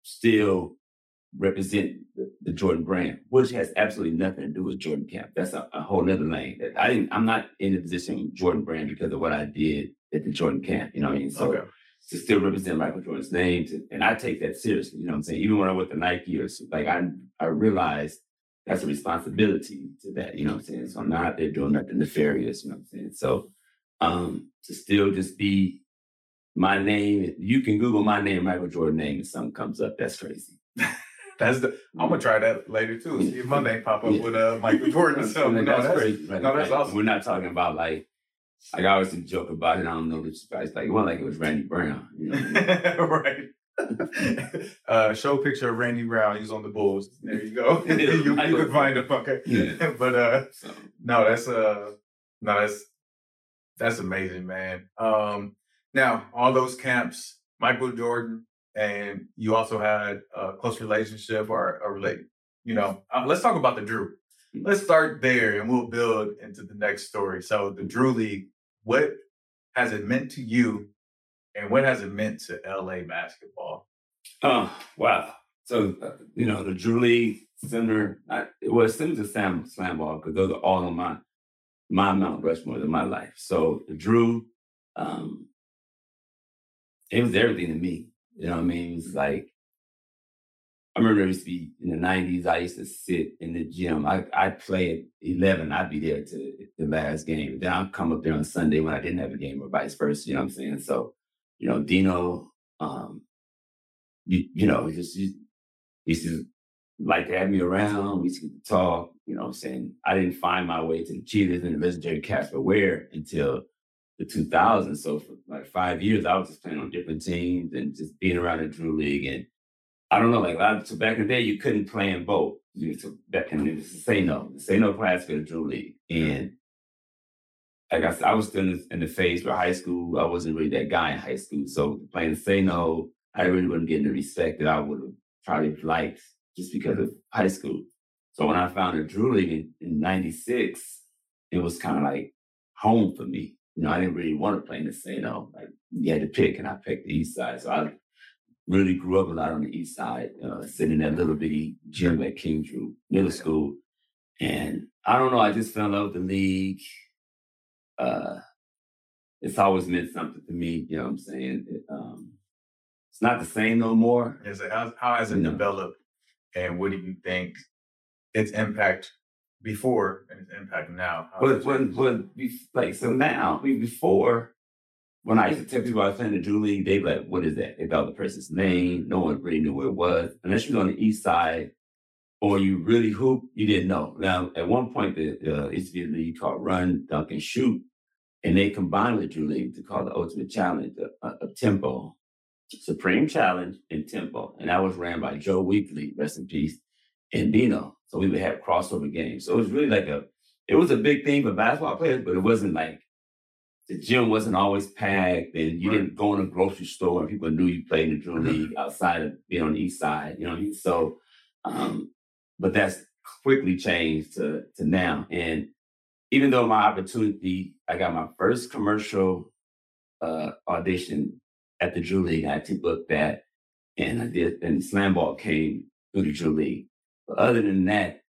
still represent the, the Jordan brand, which has absolutely nothing to do with Jordan Camp. That's a, a whole nother lane. I didn't, I'm not in the position with Jordan brand because of what I did at the Jordan Camp, you know what I mean? So okay. to still represent Michael Jordan's name, to, and I take that seriously, you know what I'm saying? Even when I went to Nike or like I I realized that's a responsibility to that, you know what I'm saying? So I'm not out there doing nothing nefarious, you know what I'm saying? So um, to still just be my name, you can Google my name, Michael Jordan name, and something comes up, that's crazy. That's the. I'm gonna try that later too. See if my name pop up yeah. with uh, Michael Jordan. So no, that's, that's crazy. Right? No, that's like, awesome. We're not talking about like. Like I always joke about it. I don't know this guy's like, well, like it was Randy Brown, you know what I mean? Right. uh, show a picture of Randy Brown. He's on the Bulls. There you go. you you can find him. Okay. Yeah. But uh, so. no, that's uh, no, that's that's amazing, man. Um, now all those camps, Michael Jordan. And you also had a close relationship or a relate, you know, uh, let's talk about the Drew. Let's start there and we'll build into the next story. So the Drew League, what has it meant to you and what has it meant to L A basketball? Oh, wow. So, uh, you know, the Drew League, similar, I, it was similar to Slam, slam Ball because those are all on my, my Mount Rushmore in my life. So the Drew, um, it was everything to me. You know what I mean? It's like, I remember it used to be in the nineties, I used to sit in the gym. I, I'd play at eleven. I'd be there to the last game. Then I'd come up there on Sunday when I didn't have a game or vice versa. You know what I'm saying? So, you know, Dino, um, you, you know, just he used to like to have me around. We used to get to talk, you know what I'm saying? I didn't find my way to the Cheetahs and the legendary Casper Ware until the two thousands. So for like five years, I was just playing on different teams and just being around the Drew League. And I don't know, like, I, so back in the day, you couldn't play in both. You so back in the Say No, the Say No class for the Drew League. And like I said, I was still in the, in the phase for high school. I wasn't really that guy in high school. So playing Say No, I really wasn't getting the respect that I would have probably liked just because of high school. So when I found the Drew League in, in ninety-six, it was kind of like home for me. You know, I didn't really want to play in the Say No. Like, you had to pick, and I picked the East Side. So I really grew up a lot on the East Side, uh, sitting in that little bitty gym at King Drew Middle School. And I don't know, I just fell in love with the league. Uh, it's always meant something to me, you know what I'm saying? It, um, it's not the same no more. Is it, how, how has it You know. developed, and what do you think its impact before and its impact now? How has But it when, changed? when, be- like, so now, I mean, before, when I used to tell people I was playing the Drew League, they'd be like, what is that? They thought the person's name. No one really knew where it was. Unless you was on the East Side or you really hoop, you didn't know. Now, at one point, the uh, used to be a league called Run, Dunk, and Shoot. And they combined with the Drew League to call the Ultimate Challenge a, a, a Tempo, Supreme Challenge and Tempo. And that was ran by Joe Weekly, rest in peace, and Dino. So we would have crossover games. So it was really like a, it was a big thing for basketball players, but it wasn't like, the gym wasn't always packed, and you Right. didn't go in a grocery store and people knew you played in the Drew League outside of being on the East Side, you know what I mean? So, um, but that's quickly changed to, to now. And even though my opportunity, I got my first commercial uh, audition at the Drew League, I actually booked that, and I did, and Slam Ball came through the Drew League. But other than that,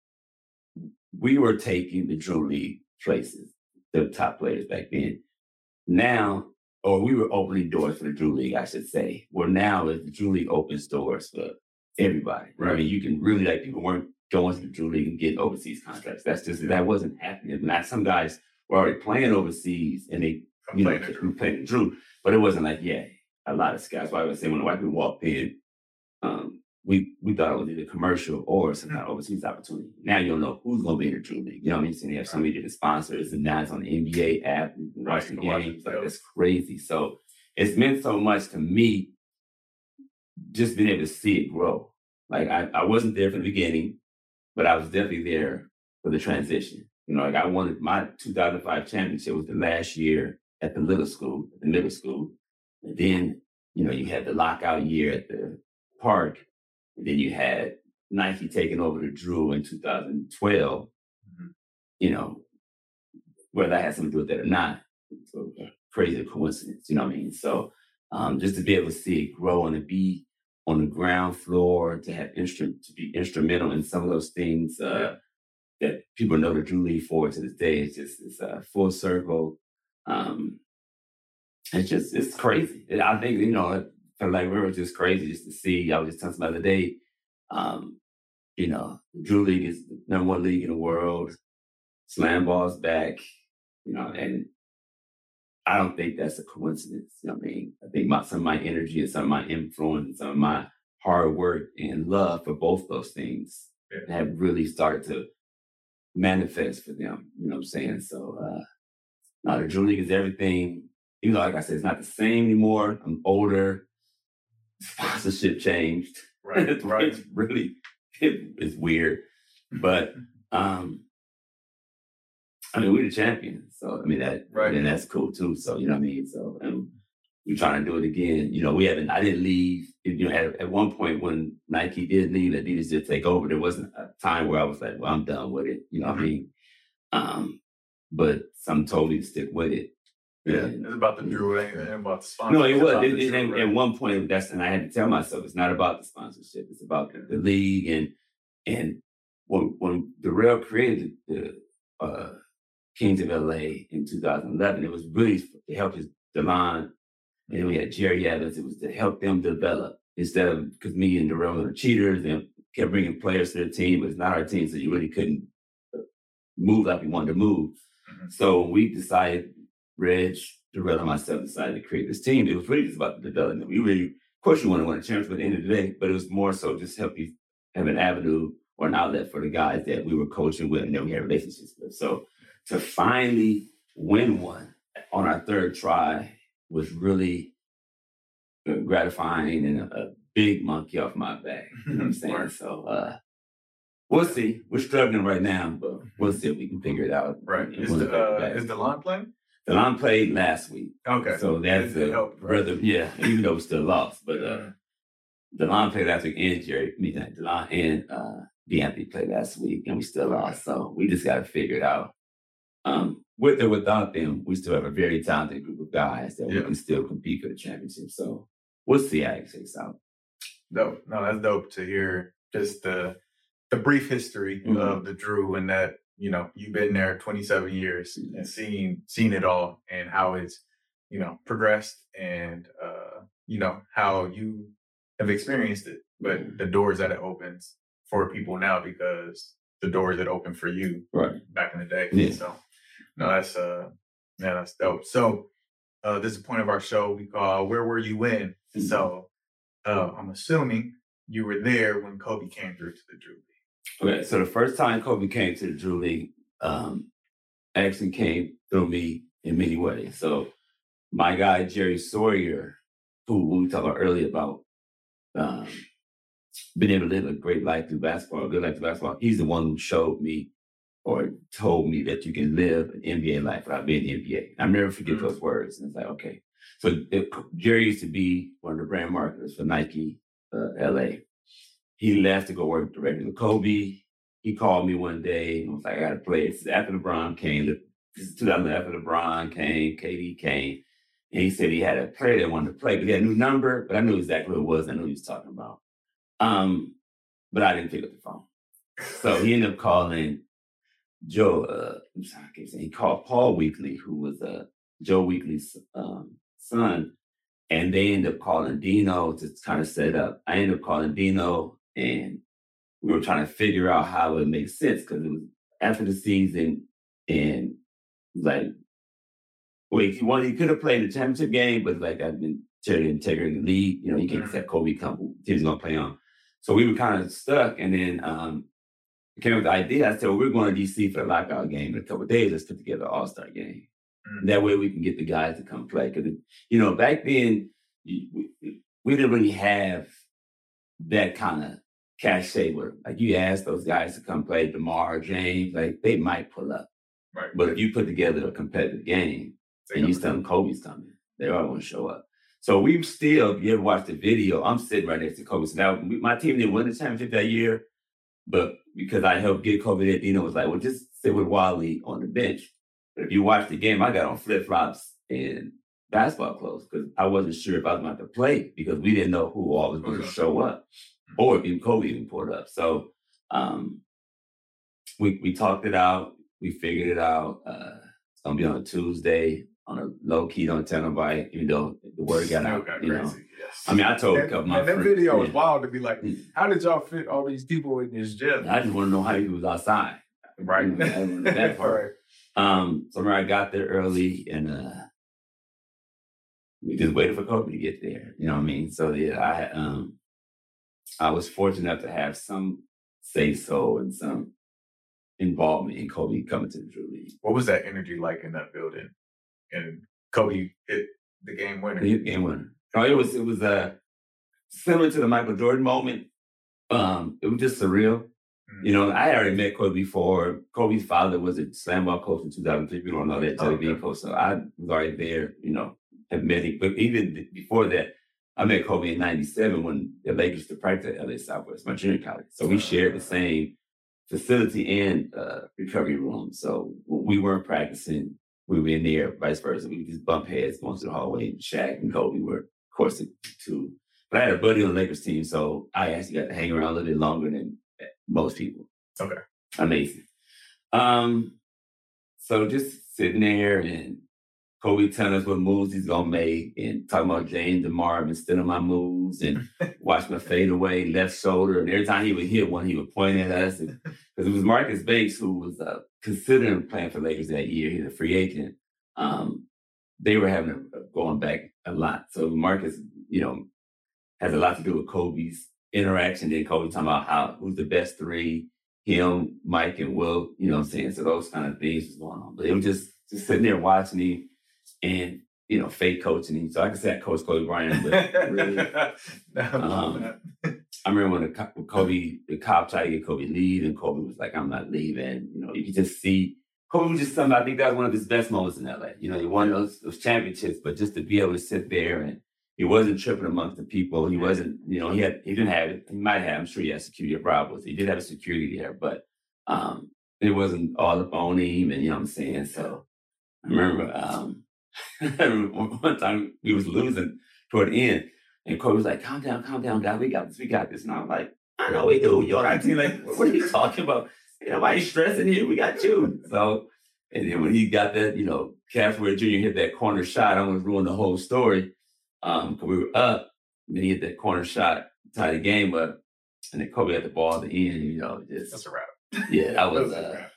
we were taking the Drew League places, the top players back then. Now, or we were opening doors for the Drew League, I should say. Where now is the Drew League opens doors for everybody. Right. I mean, you can really, like, people weren't going to the Drew League and getting overseas contracts. That's just, that wasn't happening. Not some guys were already playing overseas and they, you know, Playing the Drew. we played the Drew. But it wasn't like, yeah, a lot of scouts. Why I would say when the white people walked in, um, we we thought it was either commercial or some kind of overseas opportunity. Now you don't know who's going to be in the Drew League. You know what I mean? So they have so many different sponsors, and now it's on the N B A app. You can watch Right, the you can watch games. it, Like, yeah. that's crazy. So it's meant so much to me, just being able to see it grow. Like, I, I wasn't there from the beginning, but I was definitely there for the transition. You know, like, I wanted my two thousand five championship was the last year at the little school, the middle school. And then, you know, you had the lockout year at the park. And then you had Nike taking over the Drew in two thousand twelve. Mhm. You know, whether that had something to do with that or not, it's a crazy coincidence, you know what I mean? So um, just to be able to see it grow and to be on the ground floor, to have instru- to be instrumental in some of those things uh, that people know the Drew League for to this day, it's just it's uh, full circle. Um, it's just, it's crazy. And I think, you know, it felt like we were just crazy just to see. I was just telling somebody the other day, um, you know, the Drew League is the number one league in the world. Slam Ball's back, you know, and I don't think that's a coincidence. You know what I mean? I think my, some of my energy and some of my influence and some of my hard work and love for both those things Yeah. have really started to manifest for them. You know what I'm saying? So, uh, now the Drew League is everything. Even though, like I said, it's not the same anymore. I'm older. Sponsorship changed. Right, it's, right. it's really, it, it's weird. But, um, I mean, we're the champions. So, I mean, that, Right. and that's cool too. So, you know what I mean? So, um, we're trying to do it again. You know, we haven't, I didn't leave. You know, at, at one point when Nike did leave, Adidas did take over, there wasn't a time where I was like, well, I'm done with it. You know what I mean? Um, but some told me to stick with it. Yeah, And- it's about the Drew, it ain't, it ain't about the sponsor. no, it It's was. about It, the it, Drew, and right? at one point, that's and I had to tell myself it's not about the sponsorship. It's about the, the league. And and when when Darrell created the uh, Kings of L A in two thousand eleven, it was really to help his Delon. And then we had Jerry Evans. It was to help them develop. instead of, because me and Darrell were cheaters and kept bringing players to the team, but it's not our team, so you really couldn't move like we wanted to move. Mm-hmm. So we decided, Reg, Darrell, and myself decided to create this team. It was really just about the development. We really, of course, you want to win a championship at the end of the day, but it was more so just help you have an avenue or an outlet for the guys that we were coaching with and that we had relationships with. So to finally win one on our third try was really gratifying and a, a big monkey off my back. You know what I'm saying? Right. So uh, we'll see. We're struggling right now, but we'll see if we can figure it out. Right. And Is, we'll the, get uh, back. is DeLon playing? DeLon played last week. Okay. So that's It a helped, right? brother. Yeah, even though we still lost. But uh, DeLon played last week and Jerry, me, DeLon and uh, DeAnthony played last week and we still lost. So we just got to figure it out. Um, with or without them, we still have a very talented group of guys that Yeah. we can still compete for the championship. So we'll see how it shakes out. Dope. No, that's dope to hear just the the brief history Mhm. of the Drew and that, you know, you've been there twenty-seven years and seen seen it all and how it's, you know, progressed and uh, you know, how you have experienced it, but the doors that it opens for people now because the doors that opened for you Right. back in the day. Yeah. So no, that's uh yeah, that's dope. So uh this is the point of our show we call Where Were You When? Mhm. So uh I'm assuming you were there when Kobe came through to the Drew League. Okay, so the first time Kobe came to the Drew League, um, actually came through me in many ways. So my guy, Jerry Sawyer, who we talked about earlier about um, being able to live a great life through basketball, a good life through basketball, he's the one who showed me or told me that you can live an N B A life without being in the N B A. I never forget Mhm. those words. And it's like, okay. So it, Jerry used to be one of the brand marketers for Nike uh, L A. He left to go work directly with Kobe. He called me one day and was like, I got to play. This is after LeBron came. This is two thousand after LeBron came, K D came. And he said he had a player that wanted to play, but he had a new number, but I knew exactly what it was. I knew what he was talking about. Um, but I didn't pick up the phone. So he ended up calling Joe, uh, I'm sorry, I can't say, he called Paul Weekly, who was uh, Joe Weekly's um, son. And they ended up calling Dino to kind of set up. I ended up calling Dino and we were trying to figure out how it would make sense because it was after the season and it was like, well, if you wanted, he could have played the championship game, but like I've been integrating the league, you know, you can't have Kobe come, teams gonna play on. So we were kind of stuck. And then um, I came up with the idea. I said, well, we're going to D C for the lockout game in a couple of days. Let's put together an all-star game. Mm. That way we can get the guys to come play. Because, you know, back then, you, we, we didn't really have that kind of cachet where, like, you ask those guys to come play, DeMar, James, like, they might pull up. Right. But if you put together a competitive game and you tell them Kobe's coming, they're all going to show up. So we still, if you ever watch the video, I'm sitting right next to Kobe. So now we, my team didn't win the championship that year, but because I helped get Kobe there, Dino was like, well, just sit with Wally on the bench. But if you watch the game, I got on flip-flops and basketball clothes because I wasn't sure if I was about to play because we didn't know who all was going to show up or if even Kobe even pulled up. So um, we we talked it out. We figured it out. Uh, it's going to be on a Tuesday on a low key, don't tell nobody, even though the word got out. Okay, You crazy. know? Yes. I mean, I told a And, couple of my and that friends, video was yeah. wild to be like, Yeah. how did y'all fit all these people in this gym? I just want to know how he was outside. Right. You know, that, that part. Um, so I got there early and uh, we just waited for Kobe to get there. You know what I mean? So yeah, I um, I was fortunate enough to have some say so and some involvement in Kobe coming to the Drew League. What was that energy like in that building? And Kobe hit the game winner. The game winner. Oh, it was it was uh, similar to the Michael Jordan moment. Um, it was just surreal. Mhm. You know, I had already met Kobe before. Kobe's father was a slam ball coach in two thousand three. People don't know that, Jelly Bean Okay. coach. So I was already there, you know, have met him. But even before that, I met Kobe in ninety-seven when the Lakers used to practice at L A Southwest, my junior college. So we shared the same facility and uh, recovery room. So when we weren't practicing, we were in there, vice versa. We would just bump heads going through the hallway. And Shaq and Kobe were, of course, the two. But I had a buddy on the Lakers team, so I actually got to hang around a little bit longer than most people. Okay. Amazing. Um, so just sitting there and Kobe telling us what moves he's gonna make, and talking about James DeMar and stealing my moves, and watch my fade away, left shoulder, and every time he would hit one, he would point at us. Because it was Marcus Bates who was uh, considering playing for Lakers that year. He's a free agent. Um, they were having a, going back a lot. So Marcus, you know, has a lot to do with Kobe's interaction. Then Kobe talking about how who's the best three, him, Mike, and Will. You know what I'm saying? So those kind of things was going on. But it was just just sitting there watching him. And, you know, fake coaching him. So I can say I coached Kobe Bryant, but really, um, I remember when, the, when Kobe, the cop tried to get Kobe to leave, and Kobe was like, I'm not leaving. You know, you could just see, Kobe was just something, I think that was one of his best moments in L A. You know, he won those, those championships, but just to be able to sit there and he wasn't tripping amongst the people. He wasn't, you know, he had, he didn't have it. He might have, I'm sure he had security problems. He did have a security there, but um, it wasn't all up on him, and you know what I'm saying? So I remember, um, one time we was losing toward the end, and Kobe was like, calm down, calm down, guys. We got this, we got this. And I'm like, I know we do. You're right. Like, what are you talking about? You know, nobody's stressing here. We got you. So, and then when he got that, you know, Cashware Junior hit that corner shot, I almost ruined the whole story. Um, because we were up, and then he hit that corner shot, tied the game up, and then Kobe had the ball at the end, you know, just. That's a wrap. Yeah, that was, That's uh, a wrap.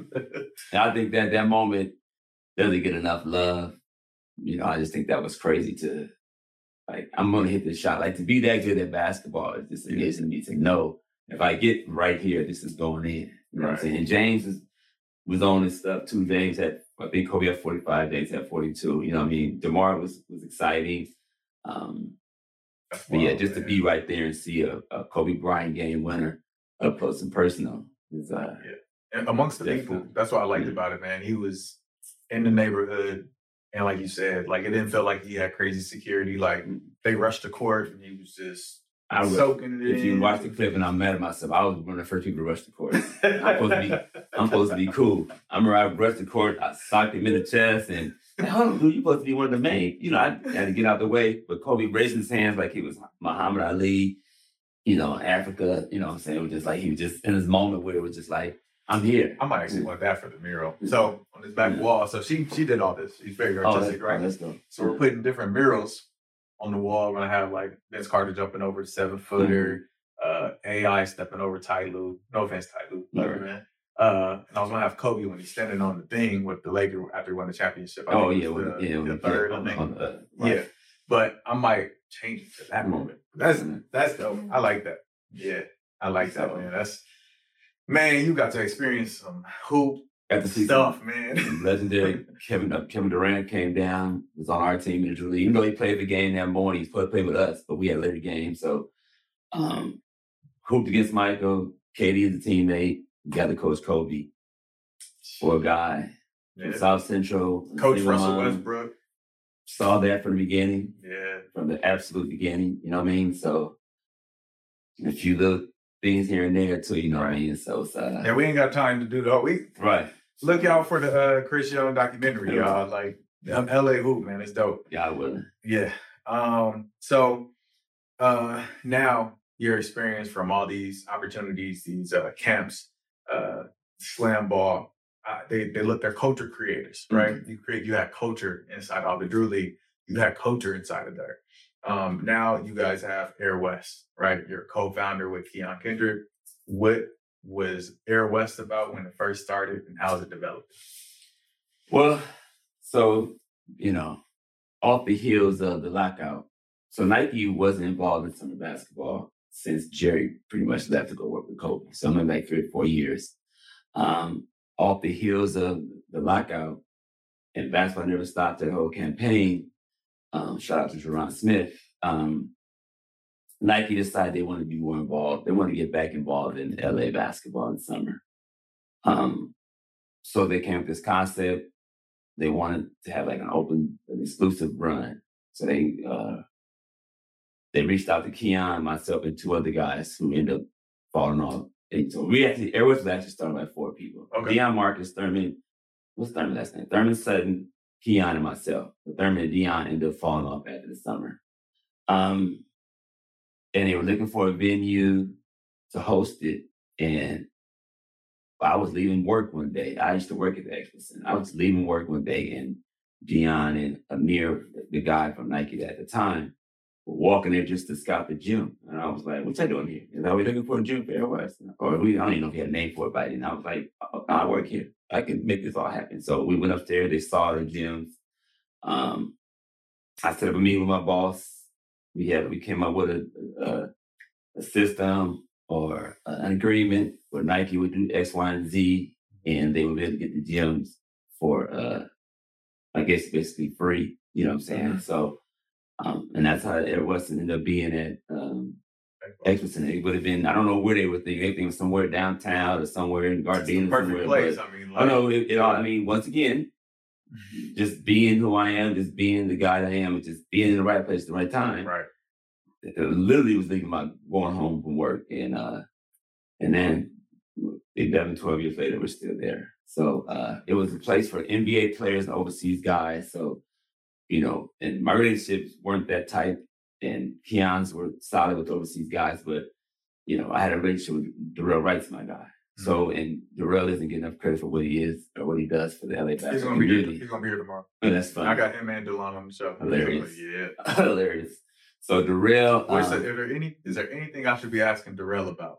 and I think that that moment doesn't get enough love. You know, I just think that was crazy to, like, I'm going to hit this shot. Like, to be that good at basketball is just amazing to me to know if I get right here, this is going in. You know right. what I'm saying? And James is, was on his stuff too. James had, I think Kobe had forty-five, James had forty-two. You know what I mean? DeMar was was exciting. Um, but wild, yeah, just man. to be right there and see a, a Kobe Bryant game winner up close and personal is, uh, yeah. And amongst the definitely. people, that's what I liked yeah. about it, man. He was in the neighborhood. And like you said, like it didn't feel like he had crazy security. Like they rushed the court and he was just I was, soaking it if in. you watch the clip and I'm mad at myself, I was one of the first people to rush the court. I'm supposed to be, I'm supposed to be cool. I remember I rushed the court, I socked him in the chest, and hold on, dude, you're supposed to be one of the main. You know, I had to get out the way. But Kobe raising his hands like he was Muhammad Ali, you know, Africa. You know what I'm saying? It was just like he was just in his moment where it was just like, I'm here. I might actually want that for the mural. So on his back yeah. wall. So she she did all this. She's very artistic, oh, right? Let's go. So we're putting different murals on the wall. We're gonna have like Vince Carter jumping over the seven footer, mm-hmm. uh, A I stepping over Ty Lue. No offense, Ty Lue, love mm-hmm. man. Uh, and I was gonna have Kobe when he's standing on the thing with the Lakers after he won the championship. I oh yeah, the, yeah, the third, yeah, I think. On the, right. Yeah, but I might change it to that moment. That's mm-hmm. that's dope. I like that. Yeah, I like that, man. That's. Man, you got to experience some hoop got to see stuff, some, man. Some legendary Kevin uh, Kevin Durant came down, was on our team in the league. Even though he played the game that morning, he's supposed to play with us, but we had later games. So um, hooped against Michael. Katie is a teammate. Got to coach Kobe. For a guy yeah. from South Central. Coach Russell Westbrook. Saw that from the beginning. Yeah. From the absolute beginning. You know what I mean? So a few little things here and there too, you know right. what I mean? So it's, uh, yeah, we ain't got time to do the whole week. Right. Look out for the uh, Chris Young documentary, y'all. Like I'm L A Hoop, man. It's dope. Yeah, I will. Yeah. Um, so uh, now your experience from all these opportunities, these uh, camps, uh, slam ball, uh, they they look they're culture creators, right? Mm-hmm. You create you had culture inside of the Drew League. You had culture inside of there. Um, now you guys have Air West, right? You're co-founder with Keon Kendrick. What was Air West about when it first started, and how has it developed? Well, so, you know, off the heels of the lockout, so Nike wasn't involved in summer basketball since Jerry pretty much left to go work with Kobe. So I'm like three or four years. Um, off the heels of the lockout, and basketball never stopped that whole campaign. Um, shout out to Jerron Smith. Um, Nike decided they wanted to be more involved. They wanted to get back involved in L A basketball in the summer. Um, so they came with this concept. They wanted to have like an open, an exclusive run. So they uh, they reached out to Keon, myself, and two other guys who ended up falling off. And so we actually, Air West was actually started by four people. Okay. Deion Marcus, Thurman, what's Thurman's last name? Thurman Sutton, Keon, and myself. But Thurman and Deion ended up falling off after the summer. Um, and they were looking for a venue to host it. And I was leaving work one day. I used to work at the Expo Center. I was leaving work one day, and Gian and Amir, the guy from Nike at the time, were walking there just to scout the gym. And I was like, what y'all doing here? And are we looking for a gym for Air West? Or we, I don't even know if he had a name for it by then. I was like, oh, I work here. I can make this all happen. So we went upstairs. They saw the gyms. Um, I set up a meeting with my boss. We had we came up with a, a, a system or an agreement where Nike would do X, Y, and Z, and they would be able to get the gyms for, uh, I guess, basically free. You know what I'm saying? Mm-hmm. So, um, and that's how Air West ended up being at um, Experson. It would have been, I don't know where they were thinking. They think somewhere downtown or somewhere in Gardena. Perfect place. I mean, like, I know it, it all. I mean, once again, just being who I am, just being the guy that I am, and just being in the right place at the right time. Right. I literally was thinking about going home from work, and uh, and then eleven, twelve years later, we're still there. So uh, it was a place for N B A players and overseas guys. So, you know, and my relationships weren't that tight, and Keon's were solid with overseas guys, but, you know, I had a relationship with Darrell Wright's my guy. So, and Darrell isn't getting enough credit for what he is or what he does for the L A basketball he's gonna community. Be here, he's going to be here tomorrow. And that's fun. I got him and Delon on the show. Hilarious. Yeah. Hilarious. So, Darrell. Wait, um, so is, there any, is there anything I should be asking Darrell about?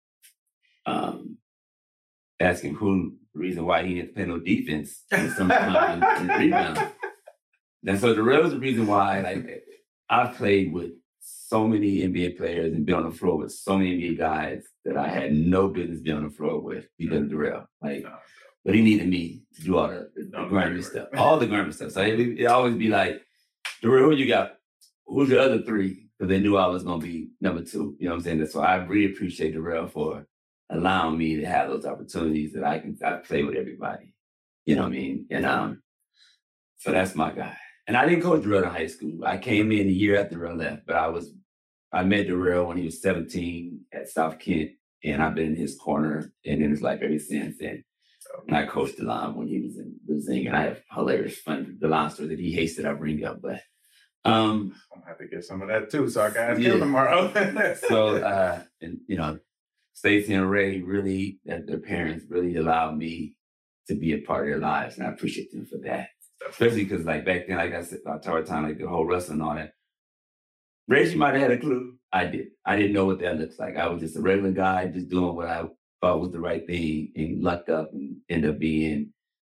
Um, asking who, the reason why he didn't play no defense and sometimes in, in rebound. And so, Darrell's the reason why, like, I've played with so many N B A players and been on the floor with so many N B A guys that I had no business being on the floor with because of Darrell. Like, no, no. But he needed me to do all the, the, no, the grimy stuff, all the grimy stuff. So it, it always be like, Darrell, who you got? Who's the other three? Because they knew I was going to be number two. You know what I'm saying? So I really appreciate Darrell for allowing me to have those opportunities that I can I play with everybody. You know what I mean? And um, so that's my guy. And I didn't coach Darrell in high school. I came in a year after Darrell left, but I was I met Darrell when he was seventeen at South Kent, and I've been in his corner and in his life ever since. And, and I coached Delon when he was in the Zing, and I have hilarious fun Delon stories that he hates that I bring up. But um, I'm gonna have to get some of that too, so I can ask yeah. him tomorrow. so, uh, and you know, Stacey and Ray really, their parents really allowed me to be a part of their lives, and I appreciate them for that. Especially because, like, back then, like I said, I told time, like the whole wrestling and all that. Reggie might have had a clue. I did. I didn't know what that looks like. I was just a regular guy, just doing what I thought was the right thing, and lucked up and ended up being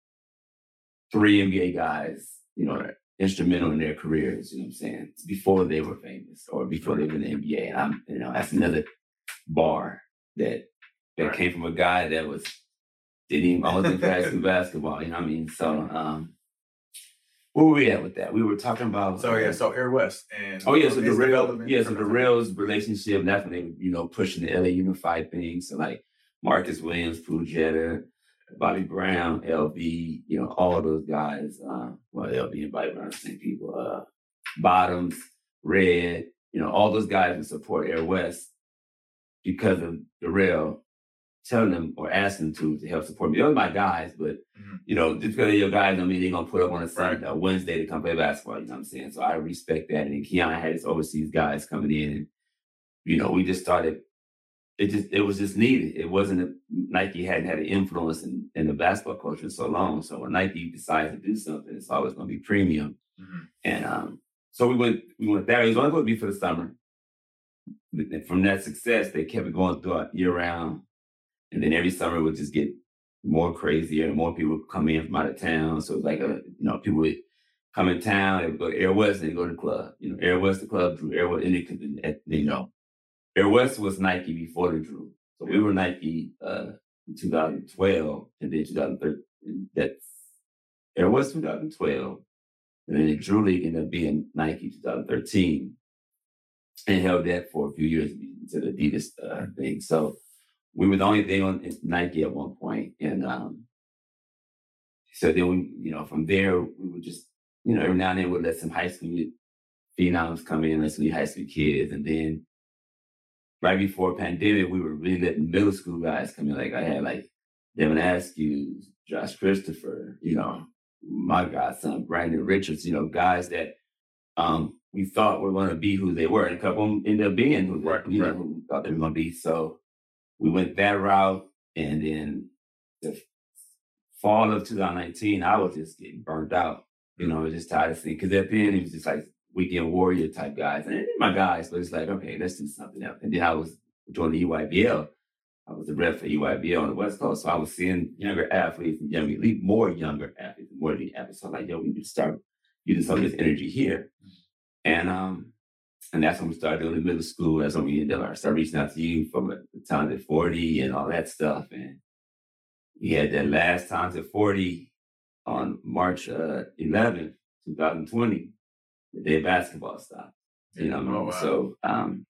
three N B A guys, you know, instrumental in their careers. You know what I'm saying? Before they were famous or before they were in the N B A, and I'm, you know, that's another bar that that right. came from a guy that was didn't even I wasn't fast in basketball. You know what I mean? So. um Where were we at with that? We were talking about... So, yeah, so Air West. And oh, yeah, so Darrell, yeah, so Darrell's relationship, that's when they, you know, pushing the L A Unified thing. So, like, Marcus Williams, Pujetta, Bobby Brown, L B, you know, all those guys. Uh, well, L B and Bobby Brown are the same people. Uh, Bottoms, Red, you know, all those guys that support Air West because of Darrell telling them or asking them to, to help support me. Those are my guys, but, mm-hmm. you know, just because your guys don't mean they're going to put up on a Sunday, right. a Wednesday to come play basketball, you know what I'm saying? So I respect that. And then Keon had his overseas guys coming in. And, you know, we just started, it just, it was just needed. It wasn't, a, Nike hadn't had an influence in, in the basketball culture in so long. So when Nike decides to do something, it's always going to be premium. Mm-hmm. And um, so we went, we went there. It was only going to be for the summer. And from that success, they kept it going throughout year round. And then every summer it would just get more crazier and more people would come in from out of town. So it was like, a, you know, people would come in town, they would go to Air West and they go to the club. You know, Air West, the club, Drew, Air West, and they could, you know, Air West was Nike before the Drew. So we were Nike uh, in two thousand twelve and then two thousand thirteen. That's Air West two thousand twelve. And then the Drew League ended up being Nike two thousand thirteen and held that for a few years into the Adidas uh, thing. So we were the only thing on Nike at one point. And um, so then we, you know, from there, we would just, you know, every now and then we'd let some high school phenoms come in, let some high school kids. And then right before pandemic, we were really letting middle school guys come in. Like I had like Devin Askew, Josh Christopher, you know, my godson, Brandon Richards, you know, guys that um, we thought were going to be who they were. And a couple of them ended up being who, right, you right. know, who we thought they were going to be. So we went that route, and then the fall of two thousand nineteen, I was just getting burnt out. You know, just tired of seeing, because at the end, it was just like weekend warrior type guys. And they're my guys, but it's like, okay, let's do something else. And then I was doing the E Y B L. I was the ref for E Y B L on the West Coast. So I was seeing younger athletes and younger, elite, more younger athletes, more elite athletes. So I'm like, yo, we need to start using some of this energy here. And um, and that's when we started doing the middle school. That's when we ended up, I started reaching out to you from the Times at forty and all that stuff. And we had that last Times at forty on March uh, eleventh, twenty twenty, the day basketball stopped. You know what I mean? Oh, wow. So, um,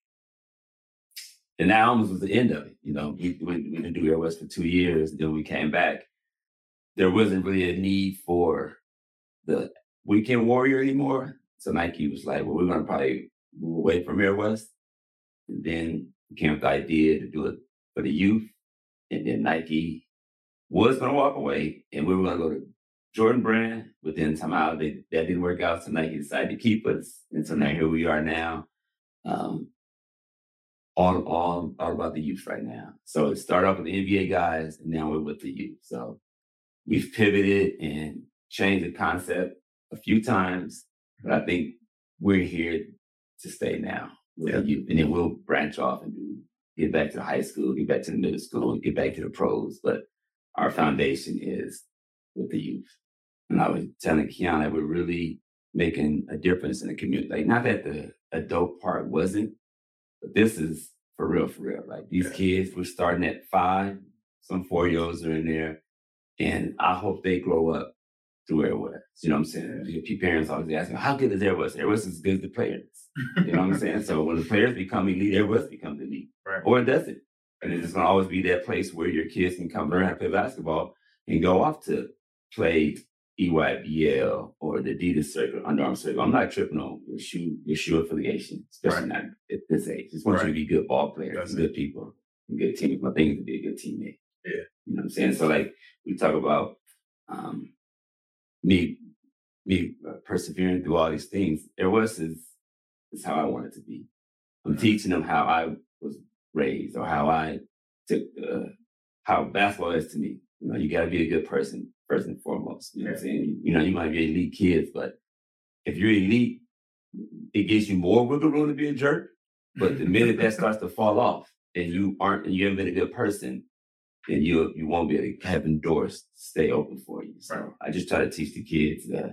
and that almost was the end of it. You know, we, we, we didn't do Air West for two years. Then we came back. There wasn't really a need for the weekend warrior anymore. So Nike was like, well, we're going to probably move away from Air West. And then we came with the idea to do it for the youth. And then Nike was going to walk away and we were going to go to Jordan Brand, but then somehow they, that didn't work out. So Nike decided to keep us. And so now here we are now. Um, all, all, all about the youth right now. So it started off with the N B A guys and now we're with the youth. So we've pivoted and changed the concept a few times, but I think we're here to stay now with Yeah. the youth. And then we'll branch off and do, get back to the high school, get back to the middle school, get back to the pros. But our foundation is with the youth. And I was telling Kiana, we're really making a difference in the community. Like, not that the adult part wasn't, but this is for real, for real. Like, these Yeah. kids, we're starting at five, some four-year-olds are in there, and I hope they grow up through Air West. You know what I'm saying? Yeah. Parents always ask me, how good is Air West? Air West is as good as the players. You know what I'm saying? So when the players become elite, Air West becomes elite. Right. Or it doesn't. And it's going to always be that place where your kids can come learn how to play basketball and go off to play E Y B L or the Adidas Circle, Under Armour Circle. I'm not tripping on your shoe, your shoe affiliation, especially Right. not at this age. Just want Right. you to be good ball players, That's and good people, and good teammates. My thing is to be a good teammate. Yeah. You know what I'm saying? So like we talk about um, me, me uh, persevering through all these things. Air West is is how I want it to be. I'm Mhm. teaching them how I was raised or how I took uh, how basketball is to me. You know, you got to be a good person first and foremost. You know what I'm saying? You, you know, you might be elite kids, but if you're elite, it gives you more wiggle room to be a jerk. But the minute that starts to fall off and you aren't, and you haven't been a good person, then you you won't be able to have doors stay open for you. So Right. I just try to teach the kids that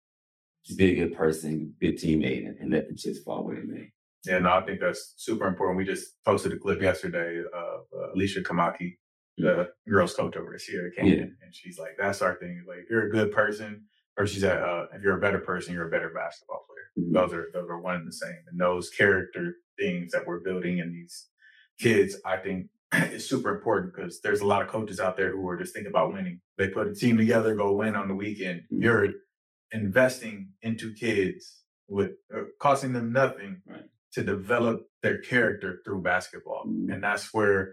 just be a good person, good teammate, and, and let the chips fall where they may. Yeah, no, I think that's super important. We just posted a clip yesterday of uh, Alicia Kamaki, the girls coach over at Sierra came Yeah. in, and she's like, that's our thing. Like, if you're a good person, or she said, uh, if you're a better person, you're a better basketball player. Mhm. Those are those are one and the same. And those character things that we're building in these kids, I think is super important because there's a lot of coaches out there who are just thinking about winning. They put a team together, go win on the weekend. Mhm. You're investing into kids with uh, costing them nothing Right. to develop their character through basketball. Mhm. And that's where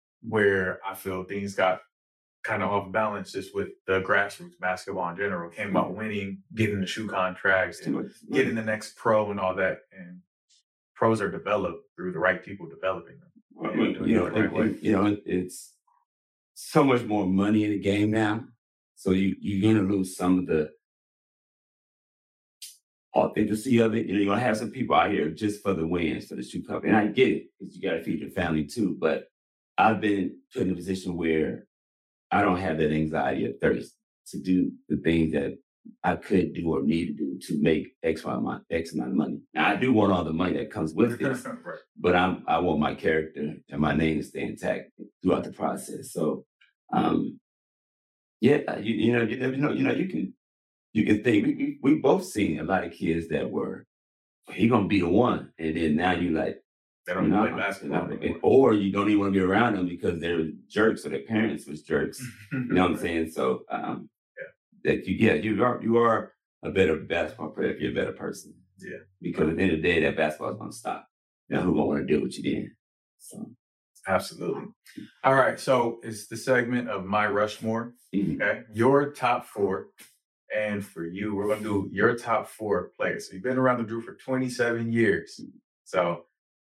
where I feel things got kind of off balance just with the grassroots basketball in general. Came about winning, getting the shoe contracts, Too and much. getting the next pro and all that. And pros are developed through the right people developing them. Well, and doing you it know, the right and- way. and, you know, it- it's so much more money in the game now. So you you're gonna lose some of the authenticity of it. You know, you're gonna have some people out here just for the wins, for the shoe company. And I get it, because you gotta feed your family too. But I've been put in a position where I don't have that anxiety or thirst to do the things that I could do or need to do to make X, Y, amount, X amount of money. Now I do want all the money that comes with this, Right. but I'm I want my character and my name to stay intact throughout the process. So, um, yeah, you, you know, you never know. You know, you can you can think we we, we both seen a lot of kids that were he gonna be the one, and then now you like They don't you know, play basketball and- anymore. or you don't even want to be around them because they're jerks or their parents was jerks. You know what I'm saying? So, um, that you yeah you are you are a better basketball player if you're a better person. Yeah. Because at the end of the day, that basketball is gonna stop. Now who gonna want to deal with you then? So. Absolutely. All right. So it's the segment of My Rushmore. Mhm. Okay. Your top four. And for you, we're going to do your top four players. So you've been around the Drew for twenty-seven years. So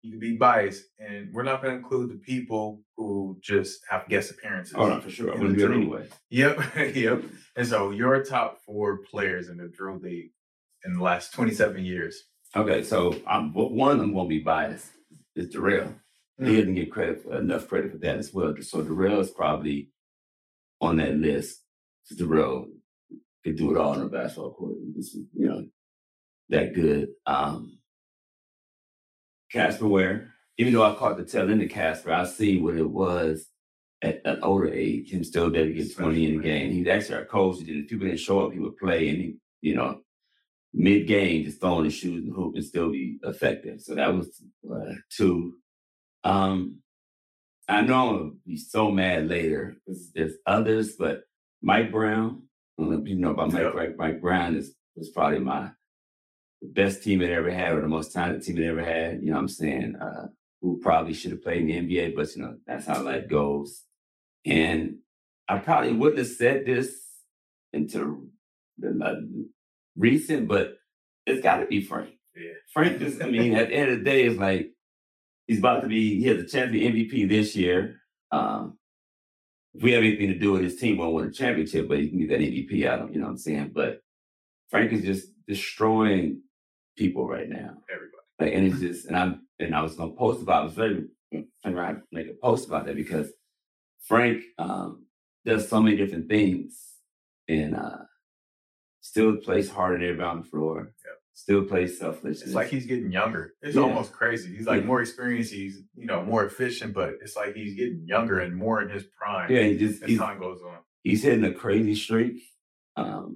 you can be biased, and we're not going to include the people who just have guest appearances. Oh, no, for sure. I in wouldn't the do it Drew. anyway. Yep, yep. And so your top four players in the Drew League in the last twenty-seven years. Okay, so um, well, one, I'm going to be biased. Is Darrell. Mm. He didn't get credit for, enough credit for that as well. So Darrell is probably on that list. Darrell could do it all on a basketball court. He's, you know, that good. Um, Casper Ware, even though I caught the tail end of Casper, I see what it was at an older age, him still be able to get twenty in the game. He's actually our coach. He did, if people didn't show up, he would play, and he, you know, mid-game, just throwing his shoes and hoop and still be effective. So that was uh, two. Um, I know I'm going to be so mad later because there's others, but Mike Brown, I don't know if you know about Mike, Mike, Mike Brown is was probably my best teammate I ever had, or the most talented teammate I ever had, you know what I'm saying, uh, who probably should have played in the N B A, but, you know, that's how life goes. And I probably wouldn't have said this until the recent, but it's got to be Frank. Yeah. Frank is, I mean, at the end of the day, it's like he's about to be, he has a chance to be M V P this year. Um, if we have anything to do with his team, won't win a championship, but he can get that M V P out of him, you know what I'm saying? But Frank is just destroying people right now. Everybody. Like, and it's just, and I'm, and I was going to post about, I was very, trying to make a post about that because Frank um, does so many different things and uh, still plays harder than everybody on the floor. Yep. Still plays selfless. It's like he's getting younger. It's Yeah. almost crazy. He's like Yeah. more experienced. He's, you know, more efficient, but it's like he's getting younger and more in his prime Yeah, he just, as he's, time goes on. he's hitting a crazy streak. Um,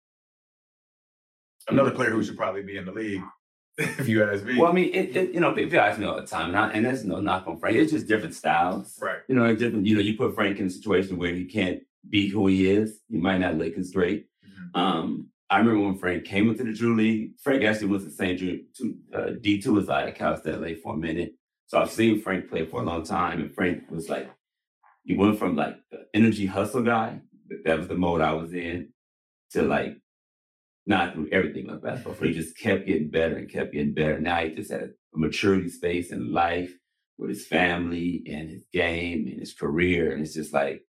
Another player who should probably be in the league, if you ask me. well, I mean, it, it, you know, people ask me all the time, and, I, and there's no knock on Frank. It's just different styles. Right. You know, it's different. You know, you put Frank in a situation where he can't be who he is. He might not lick his straight. Mhm. Um, I remember when Frank came into the Drew League. Frank actually went to Saint Drew uh, D two as I at Cal State L A for a minute. So I've seen Frank play for a long time, and Frank was like, he went from like the energy hustle guy, that was the mode I was in, to like not through everything on basketball. He just kept getting better and kept getting better. Now he just had a maturity space in life with his family and his game and his career. And it's just like,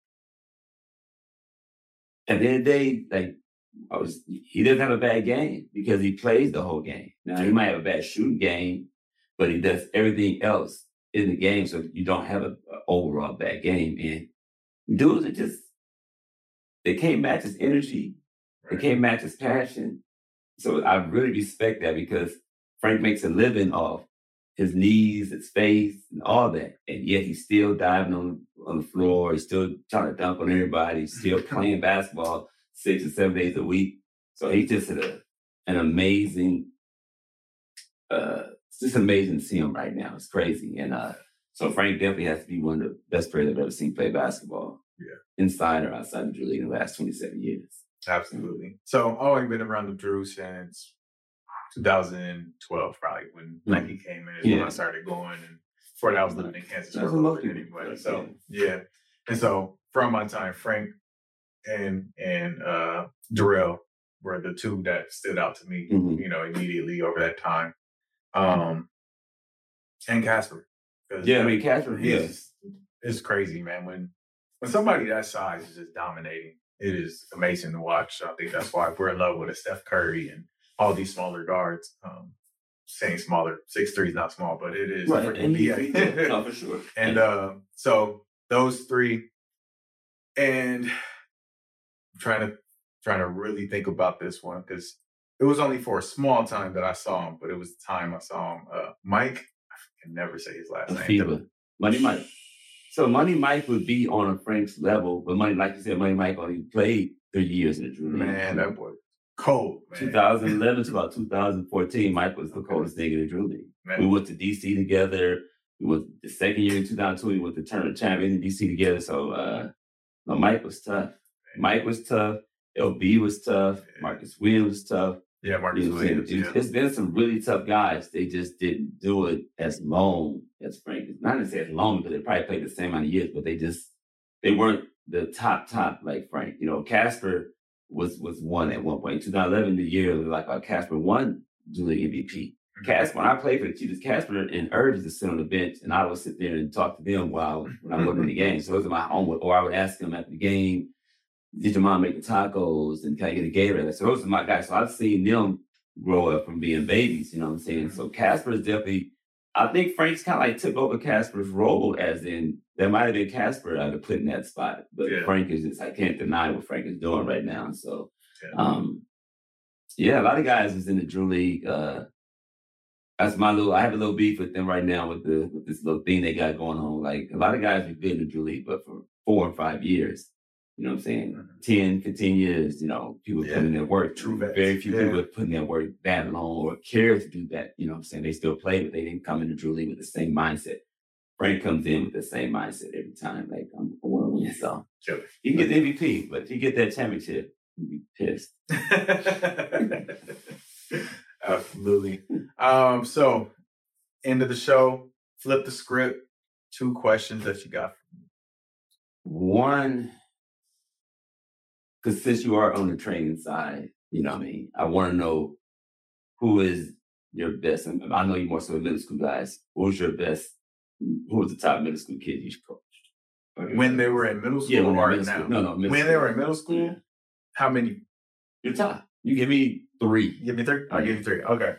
at the end of the day, like, I was, he doesn't have a bad game because he plays the whole game. Now, he might have a bad shooting game, but he does everything else in the game, so you don't have an overall bad game. And dudes are just, they can't match his energy. They can't match his passion. So I really respect that because Frank makes a living off his knees, his face, and all that. And yet he's still diving on, on the floor. He's still trying to dunk on everybody. He's still playing basketball six or seven days a week. So he's just a, an amazing, uh, it's just amazing to see him right now. It's crazy. And uh, so Frank definitely has to be one of the best players I've ever seen play basketball. Yeah. Inside or outside the Drew League in the last twenty-seven years. Absolutely. So I've only been around the Drew since two thousand twelve, probably, when mm-hmm. Nike came in is yeah. when I started going. And before that, I was living in Kansas. That's most people. Anyway. So, yeah. And so from my time, Frank and and uh, Darrell were the two that stood out to me, mm-hmm. you know, immediately over that time. Um, and Casper. Yeah, I mean, Casper, yeah. It's crazy, man. When when somebody that size is just dominating, it is amazing to watch. I think that's why we're in love with a Steph Curry and all these smaller guards. Um, saying smaller, six three is not small, but it is right. for N B A. No, for sure. And uh, so those three, and I'm trying to trying to really think about this one because it was only for a small time that I saw him, but it was the time I saw him. Uh, Mike, I can never say his last Afiba. name. Money Mike. So Money Mike would be on a Frank's level, but Money, like you said, Money Mike only played three years in the Drew League. Man, that boy cold. Man. twenty eleven to about two thousand fourteen, Mike was the coldest nigga in the Drew League. Man. We went to D C together. We went the second year in two thousand two. We went to tournament champion in D C together. So uh, no, Mike was tough. Man. Mike was tough. L B was tough. Yeah. Marcus Williams was tough. Yeah, Marcus you know, Williams. It, yeah. It's been some really tough guys. They just didn't do it as long as Frank. Not to say as long because they probably played the same amount of years, but they just they weren't the top top like Frank. You know, Casper was was one at one point. twenty eleven, the year like uh, Casper won Drew League M V P. Casper, when I played for the Cheetahs, Casper and Irv used to sit on the bench, and I would sit there and talk to them while when I wasn't in the game. So it was my homework, or I would ask them at the game, "Did your mom make the tacos? And can I get a Gatorade?" So those are my guys. So I've seen them grow up from being babies. You know what I'm saying? So Casper is definitely. I think Frank's kind of like took over Casper's role, as in there might have been Casper I could put in that spot, but yeah. Frank is just I can't deny what Frank is doing right now. So, yeah. um, yeah, a lot of guys is in the Drew League. Uh, That's my little, I have a little beef with them right now with the with this little thing they got going on. Like, a lot of guys have been in the Drew League, but for four or five years, you know what I'm saying? Mm-hmm. ten, fifteen years, you know, people yeah. putting their work. True vets. Very few yeah. people are putting their work that long or care to do that. You know what I'm saying? They still play, but they didn't come in the Drew League with the same mindset. Frank comes in with the same mindset every time. Like, I'm going to win. So, sure. He can get the M V P, but if he get that championship, he'll be pissed. Absolutely. Um, so, end of the show, flip the script. Two questions that you got. One, because since you are on the training side, you know what I mean, I want to know who is your best. I know you're more so with middle school guys. Who was your best? Who was the top middle school kid you coached? When they were in middle school yeah, or middle now? School. No, no. When school. they were in middle school, yeah. How many? Your top. You give me three. Give me three? I'll give you three. Okay.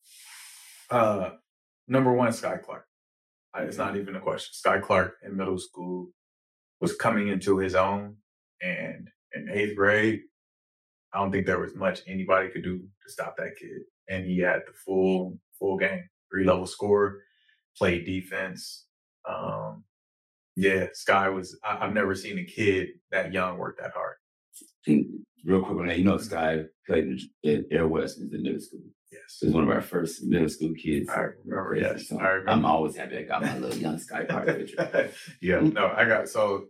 Uh, number one, Sky Clark. It's not even a question. Sky Clark in middle school was coming into his own, and in eighth grade, I don't think there was much anybody could do to stop that kid. And he had the full full game, three level score, played defense. Um, yeah, Sky was. I, I've never seen a kid that young work that hard. Real quick on that, you know, Sky played in Air West in middle school. Yes, he was one of our first middle school kids. I remember. Yes, so I remember. I'm always happy I got my little young Sky Clark picture. Yeah, no, I got so.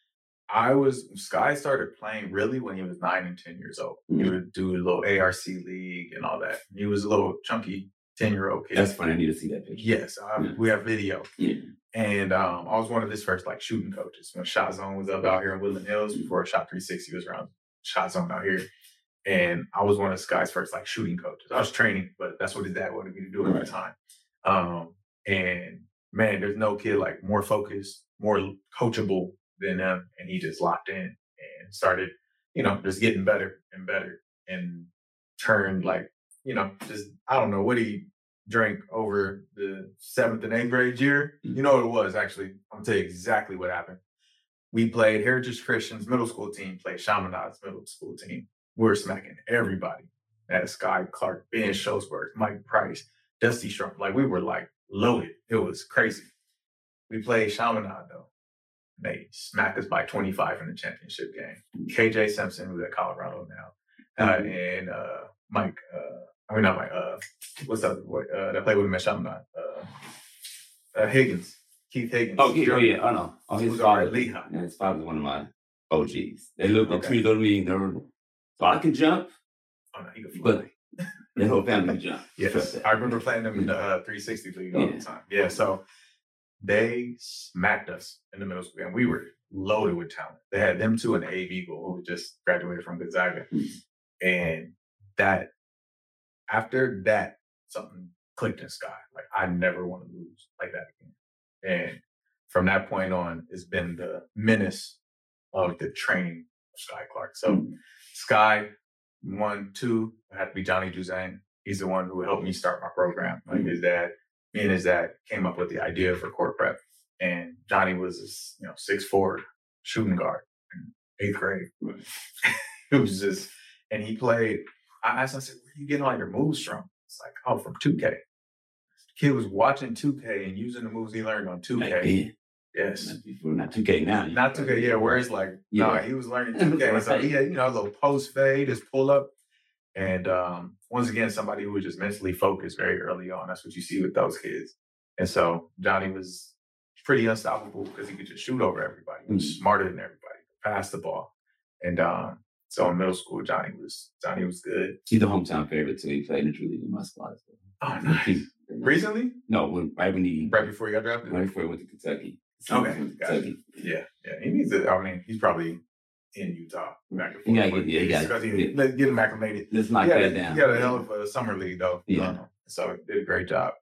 I was Sky started playing really when he was nine and ten years old. Mm-hmm. He would do a little A R C league and all that. He was a little chunky ten year old kid. That's funny. I need to see that picture. Yes, um, yeah. We have video. Yeah. And um, I was one of his first like shooting coaches when Shot Zone was up out here in Woodland Hills before Shot three sixty was around Shot Zone out here. And I was one of Sky's first like shooting coaches. I was training, but that's what his dad wanted me to do at right. the time. Um, and man, there's no kid like more focused, more coachable than him. And he just locked in and started, you know, just getting better and better and turned like, you know, just, I don't know what he drank over the seventh and eighth grade year. You know what it was, actually. I'll tell you exactly what happened. We played Heritage Christian's middle school team, played Chaminad's middle school team. We were smacking everybody. That Sky Clark, Ben Schosberg, Mike Price, Dusty Strong. Like, we were, like, loaded. It was crazy. We played Chaminade, though. They smacked us by twenty-five in the championship game. K J Simpson, who's at Colorado now, uh, and uh, Mike, uh, I mean, not Mike, uh, what's the other boy uh, that played with him at Chaminade? Uh, uh, Higgins. Keith Higgins. Oh, Keith, oh yeah, I know. Oh, his father, Lehigh. Yeah, his father's one of my O Gs. They look at Okay. me, to me, they're, so I can jump, Oh, no, he could fly. but the whole family can jump. Yes, I remember playing them in the uh, three sixty league all Yeah. the time. Yeah, so they smacked us in the middle school, and we were loaded with talent. They had them two and Abe Eagle, who just graduated from Gonzaga, Mm-hmm. and that after that, something clicked in Sky. Like, I never want to lose like that again. And from that point on, it's been the menace of the training of Sky Clark. So Mm-hmm. Sky, one, two, it had to be Johnny Juzang. He's the one who helped me start my program. Like his dad, me and his dad came up with the idea for court prep. And Johnny was this, you know, six foot four shooting guard in eighth grade. It was just, and he played, I asked him, I said, where are you getting all your moves from? It's like, oh, from two K. Kid was watching two K and using the moves he learned on two K. Like, yeah. Yes. We're not two K now. Not two K, yeah, where it's like, Yeah. no, nah, he was learning two K. So he had, you know, a little post fade, his pull up. And um, once again, somebody who was just mentally focused very early on. That's what you see with those kids. And so Johnny was pretty unstoppable because he could just shoot over everybody. He was Mhm. smarter than everybody, pass the ball. And um, so in middle school, Johnny was Johnny was good. He's the hometown favorite too. He played in the Drew League in my squad. So. Oh, nice. He- Recently? No, when, right when he Right before he got drafted? right before he went to Kentucky. So Okay, he went to gotcha. Kentucky. Yeah, yeah. He needs to, I mean, he's probably in Utah. Back and forth. You gotta get, yeah, you gotta Because he- get, let's get him acclimated. let's knock Yeah, that down. he got a hell of a summer league though. Yeah. Um, so he did a great job.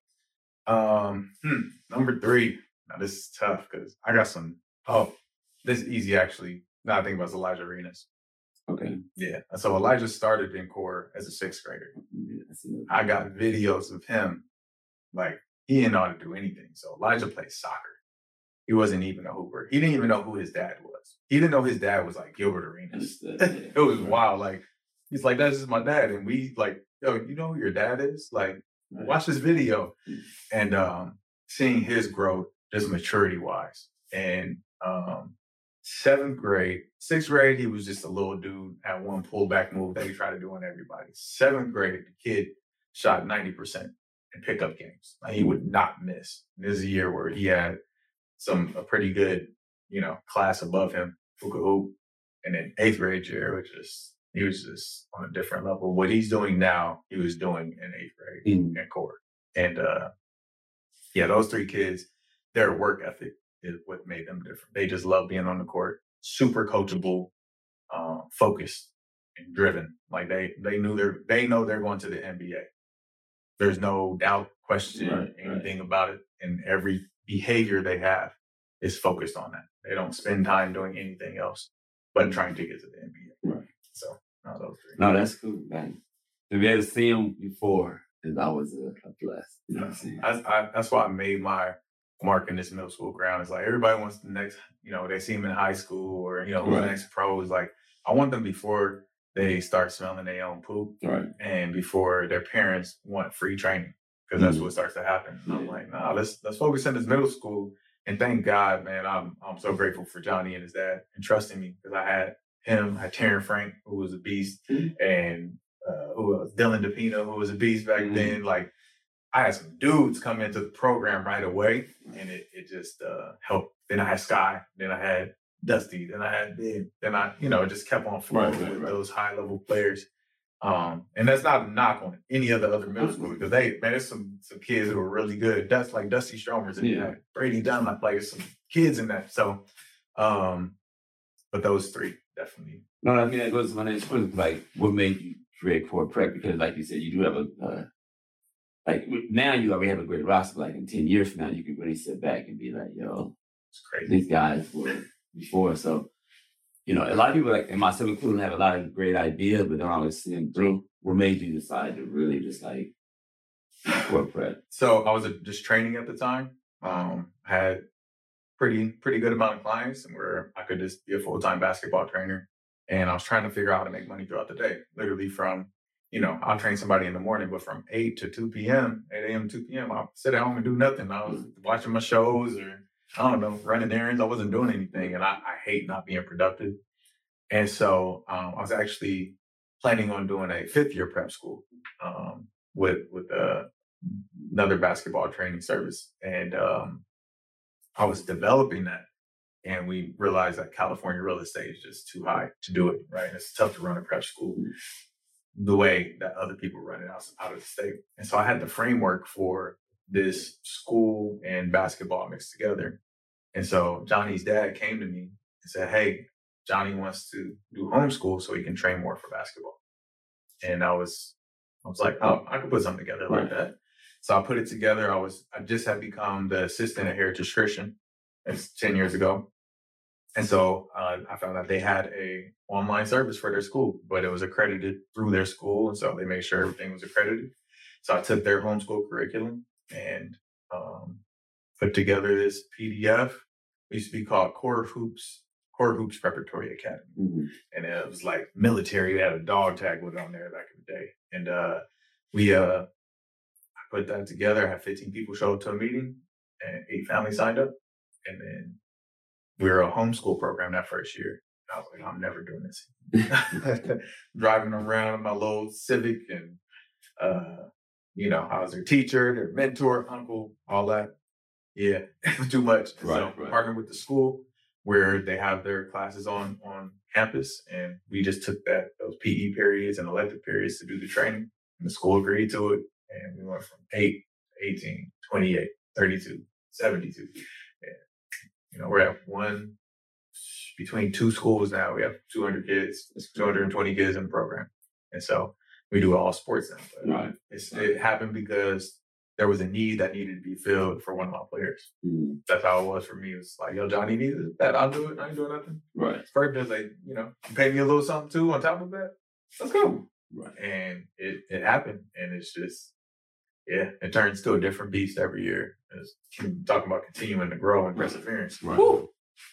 Um, hmm, number three. Now this is tough because I got some. Oh, this is easy actually. Now I think about is Elijah Arenas. Okay. Yeah. So Elijah started in core as a sixth grader. Yeah, I see that. I got videos of him. Like he didn't know how to do anything. So Elijah played soccer. He wasn't even a hooper. He didn't even know who his dad was. He didn't know his dad was like Gilbert Arenas. Understood, yeah. It was wild. Like he's like, that's just my dad. And we like, yo, you know who your dad is? Like, Right. watch this video. Mm. And um, seeing his growth, just maturity wise. And um, seventh grade, sixth grade, he was just a little dude, had one pullback move that he tried to do on everybody. Seventh grade, the kid shot ninety percent in pickup games. Like, he would not miss. And this is a year where he had some a pretty good, you know, class above him who could hoop. And then eighth grade year, which is he was just on a different level. What he's doing now, he was doing in eighth grade Mm. in core. And uh, yeah, those three kids, their work ethic is what made them different. They just love being on the court, super coachable, uh, focused, and driven. Like they they knew they're they know they're going to the N B A. There's no doubt, question, Right, anything about it. And every behavior they have is focused on that. They don't spend time doing anything else but trying to get to the N B A. Right. So, no, those three. No, that's cool, man. To be able to see him before is always a, a bless. You know what I'm saying? I, I, that's why I made my mark in this middle school ground. It's like everybody wants the next, you know, they see him in high school or, you know, who's the Right. next pro. Is like, I want them before they start smelling their own poop Right. and before their parents want free training, because that's Mhm. what starts to happen. And I'm Yeah. like, nah, let's let's focus in this middle school. And thank God, man, I'm I'm so grateful for Johnny and his dad and trusting me, because I had him, I had Taryn Frank, who was a beast, Mhm. and uh, who else? Dylan DePino, who was a beast back Mhm. then. Like, I had some dudes come into the program right away, and it it just uh, helped. Then I had Sky, then I had Dusty, then I had Big, then I, you know, it just kept on flowing Right, right, with right. those high level players. Um, and that's not a knock on any of the other middle school, because they, man, there's some some kids who are really good. That's like Dusty Stromers and Yeah. that. Brady Dunlap, like there's some kids in that. So, um, but those three definitely. No, I mean, that goes to my next question. Like, what made you create Core Prep? Because, like you said, you do have a, uh, like, now you already have a great roster. Like, in ten years from now, you can really sit back and be like, yo, It's crazy. these guys were before. So, you know, a lot of people, like, and myself included, have a lot of great ideas, but don't always see them through. What made you decide to really just, like, Core Prep? So I was uh, just training at the time. Um, had pretty pretty good amount of clients, and where I could just be a full time basketball trainer. And I was trying to figure out how to make money throughout the day. Literally from, you know, I'll train somebody in the morning, but from eight to two p.m., eight a.m. to two p.m., I'll sit at home and do nothing. I was watching my shows or, I don't know, running errands. I wasn't doing anything. And I, I hate not being productive. And so um, I was actually planning on doing a fifth year prep school um, with, with uh, another basketball training service. And um, I was developing that. And we realized that California real estate is just too high to do it, right? It's tough to run a prep school the way that other people run it out, out of the state. And so I had the framework for this school and basketball mixed together. And so Johnny's dad came to me and said, hey, Johnny wants to do homeschool so he can train more for basketball. And I was, I was like, oh, I could put something together like that. So I put it together. I was, I just had become the assistant at Heritage Christian. It's ten years ago. And so uh, I found out they had a online service for their school, but it was accredited through their school. And so they made sure everything was accredited. So I took their homeschool curriculum and um, put together this P D F. It used to be called Core Hoops, Core Hoops Preparatory Academy. Mm-hmm. And it was like military. They had a dog tag with it on there back in the day. And uh, we uh, I put that together. I had fifteen people show up to a meeting and eight families signed up. And then we were a homeschool program that first year. I was like, I'm never doing this. Driving around in my little Civic and, uh, you know, I was their teacher, their mentor, uncle, all that. Yeah, too much. And Right, so right. partnered with the school where they have their classes on, on campus. And we just took that, those P E periods and elective periods to do the training. And the school agreed to it. And we went from eight, eighteen, twenty-eight, thirty-two, seventy-two. And, you know, we're at one between two schools now. We have two hundred kids, two hundred twenty kids in the program. And so we do all sports now. But Right. It's, it happened because there was a need that needed to be filled for one of my players. Mm-hmm. That's how it was for me. It was like, yo, Johnny needs that. I'll do it. I ain't doing nothing. Right. First, there's like, you know, you pay me a little something too on top of that. Let's go. Right. And it, it happened. And it's just, yeah, it turns to a different beast every year. It's talking about continuing to grow and perseverance. Right. Woo.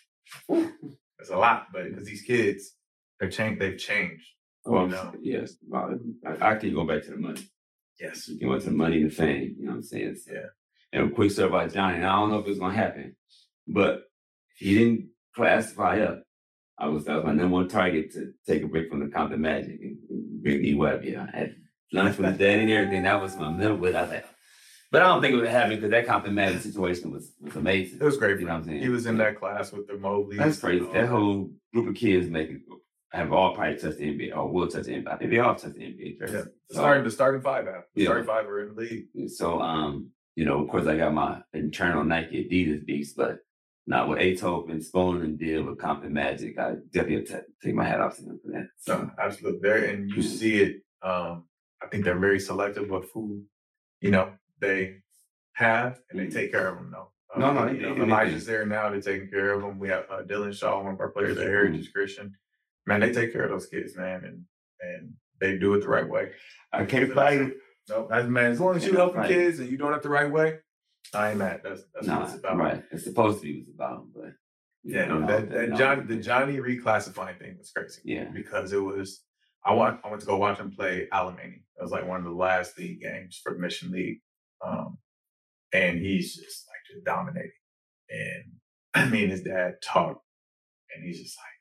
Woo. It's a lot, but because these kids, they're changed, they've changed. Well, you know? yes. I, I keep going back to the money. Yes. You want the money and the fame, you know what I'm saying? So, Yeah. and a quick story about Johnny, and I don't know if it's gonna happen, but if he didn't classify up, I was that was my number one target to take a break from the Compton Magic and, and bring E Web. Yeah, I had lunch with his dad and everything. That was my middle with. I was like, but I don't think it would happen because that Compton Magic situation was was amazing. It was great. You know what I'm saying? He was in that class with the Mobley. That's crazy. That whole group of kids making have all probably touched the N B A or will touch the N B A. I think they all touched the N B A. Yeah. So, The starting, the starting five now. The Yeah. starting five are in the league. So, um, you know, of course, I got my internal Nike Adidas beats, but not what Atop and Sponer did with Compton Magic. I definitely t- take my hat off to them for that. So, No, absolutely. Very, and you see it. Um, I think they're very selective of who, you know, they have, and they take care of them. Though. Um, No, no, you they- know, they- Elijah's there now. They're taking care of them. We have uh, Dylan Shaw, one of our players at Heritage Christian. Man, they take care of those kids, man, and and they do it the right way. I can't fight it. No, as man, as long as you Can't helping fight it. kids and you doing it the right way, I ain't mad. That's that's No, what it's about. right. It's supposed to be what's about, but Yeah, you know, that, that no, Johnny, the Johnny reclassifying thing was crazy. Yeah. because it was. I want. I went to go watch him play Alamany. It was like one of the last league games for the Mission League, um, and he's just like just dominating. And I mean, his dad talked, and he's just like,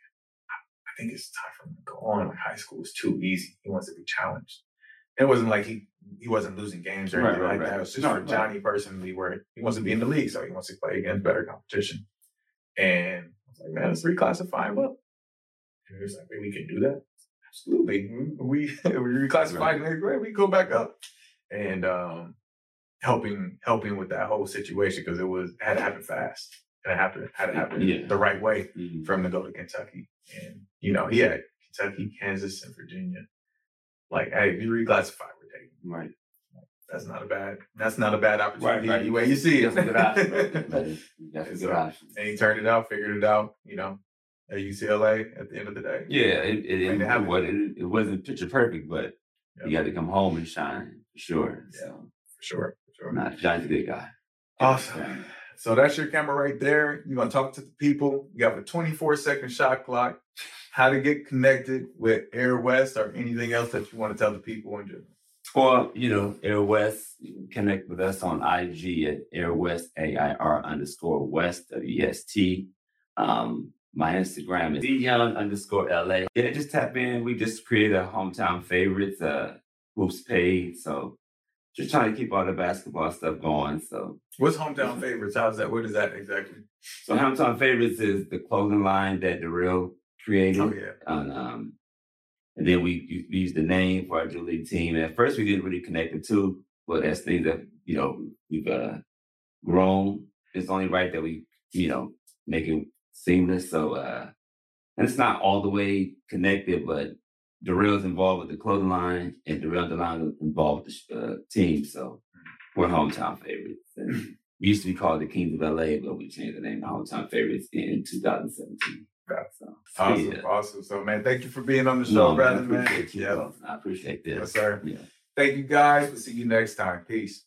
I think it's time for him to go on. Like high school is too easy. He wants to be challenged. It wasn't like he he wasn't losing games or Right, anything right, like right. that. It was just No, for right. Johnny personally, where he wants to be in the league, so he wants to play against better competition. And I was like, man, let's reclassify him up. And he was like, we can do that. Absolutely. We we reclassified in eighth grade. We go back up and um, helping helping with that whole situation because it was had to happen fast. And it happened had to happen Yeah. the right way Mhm. for him to go to Kentucky. And you know, he had Kentucky, Kansas, and Virginia. Like, hey, if you reclassify, we're taking. right. That's not a bad. That's not a bad opportunity. Right, right. Any way you see it. That's a good option. Right. That's a good So, option. And he turned it out, figured it out. You know, at U C L A at the end of the day. Yeah, it it, Made it, it happen. was, it, it wasn't picture perfect, but Yeah. you got to come home and shine for sure. Yeah. So, For sure. For sure. nah, Johnny's a good guy. Awesome. So that's your camera right there. You're going to talk to the people. You have a twenty-four second shot clock. How to get connected with Air West or anything else that you want to tell the people in general. Or, you know, Air West, you can connect with us on I G at Air West, A I R underscore West, W E S T. Um, my Instagram is Young underscore L A. Yeah, just tap in. We just created a hometown favorites, uh, Hoops page. So just trying to keep all the basketball stuff going. So, What's hometown favorites? How's that? What is that exactly? so hometown favorites is the clothing line that the real created. Oh, yeah. And, um, and then we, we used the name for our G League team. At first, we didn't really connect the two, but as things that, you know, we've uh, grown, it's only right that we, you know, make it seamless. So, uh, and it's not all the way connected, but Darrell's involved with the clothing line and Darrell Delano involved with the uh, team. So we're hometown favorites. And we used to be called the Kings of L A, but we changed the name to hometown favorites in two thousand seventeen. So, Awesome. yeah. Awesome. So, man, thank you for being on the show, No, man, brother, I man. appreciate you, Yeah. bro. I appreciate this. Yes, sir. Yeah. Thank you, guys. We'll see you next time. Peace.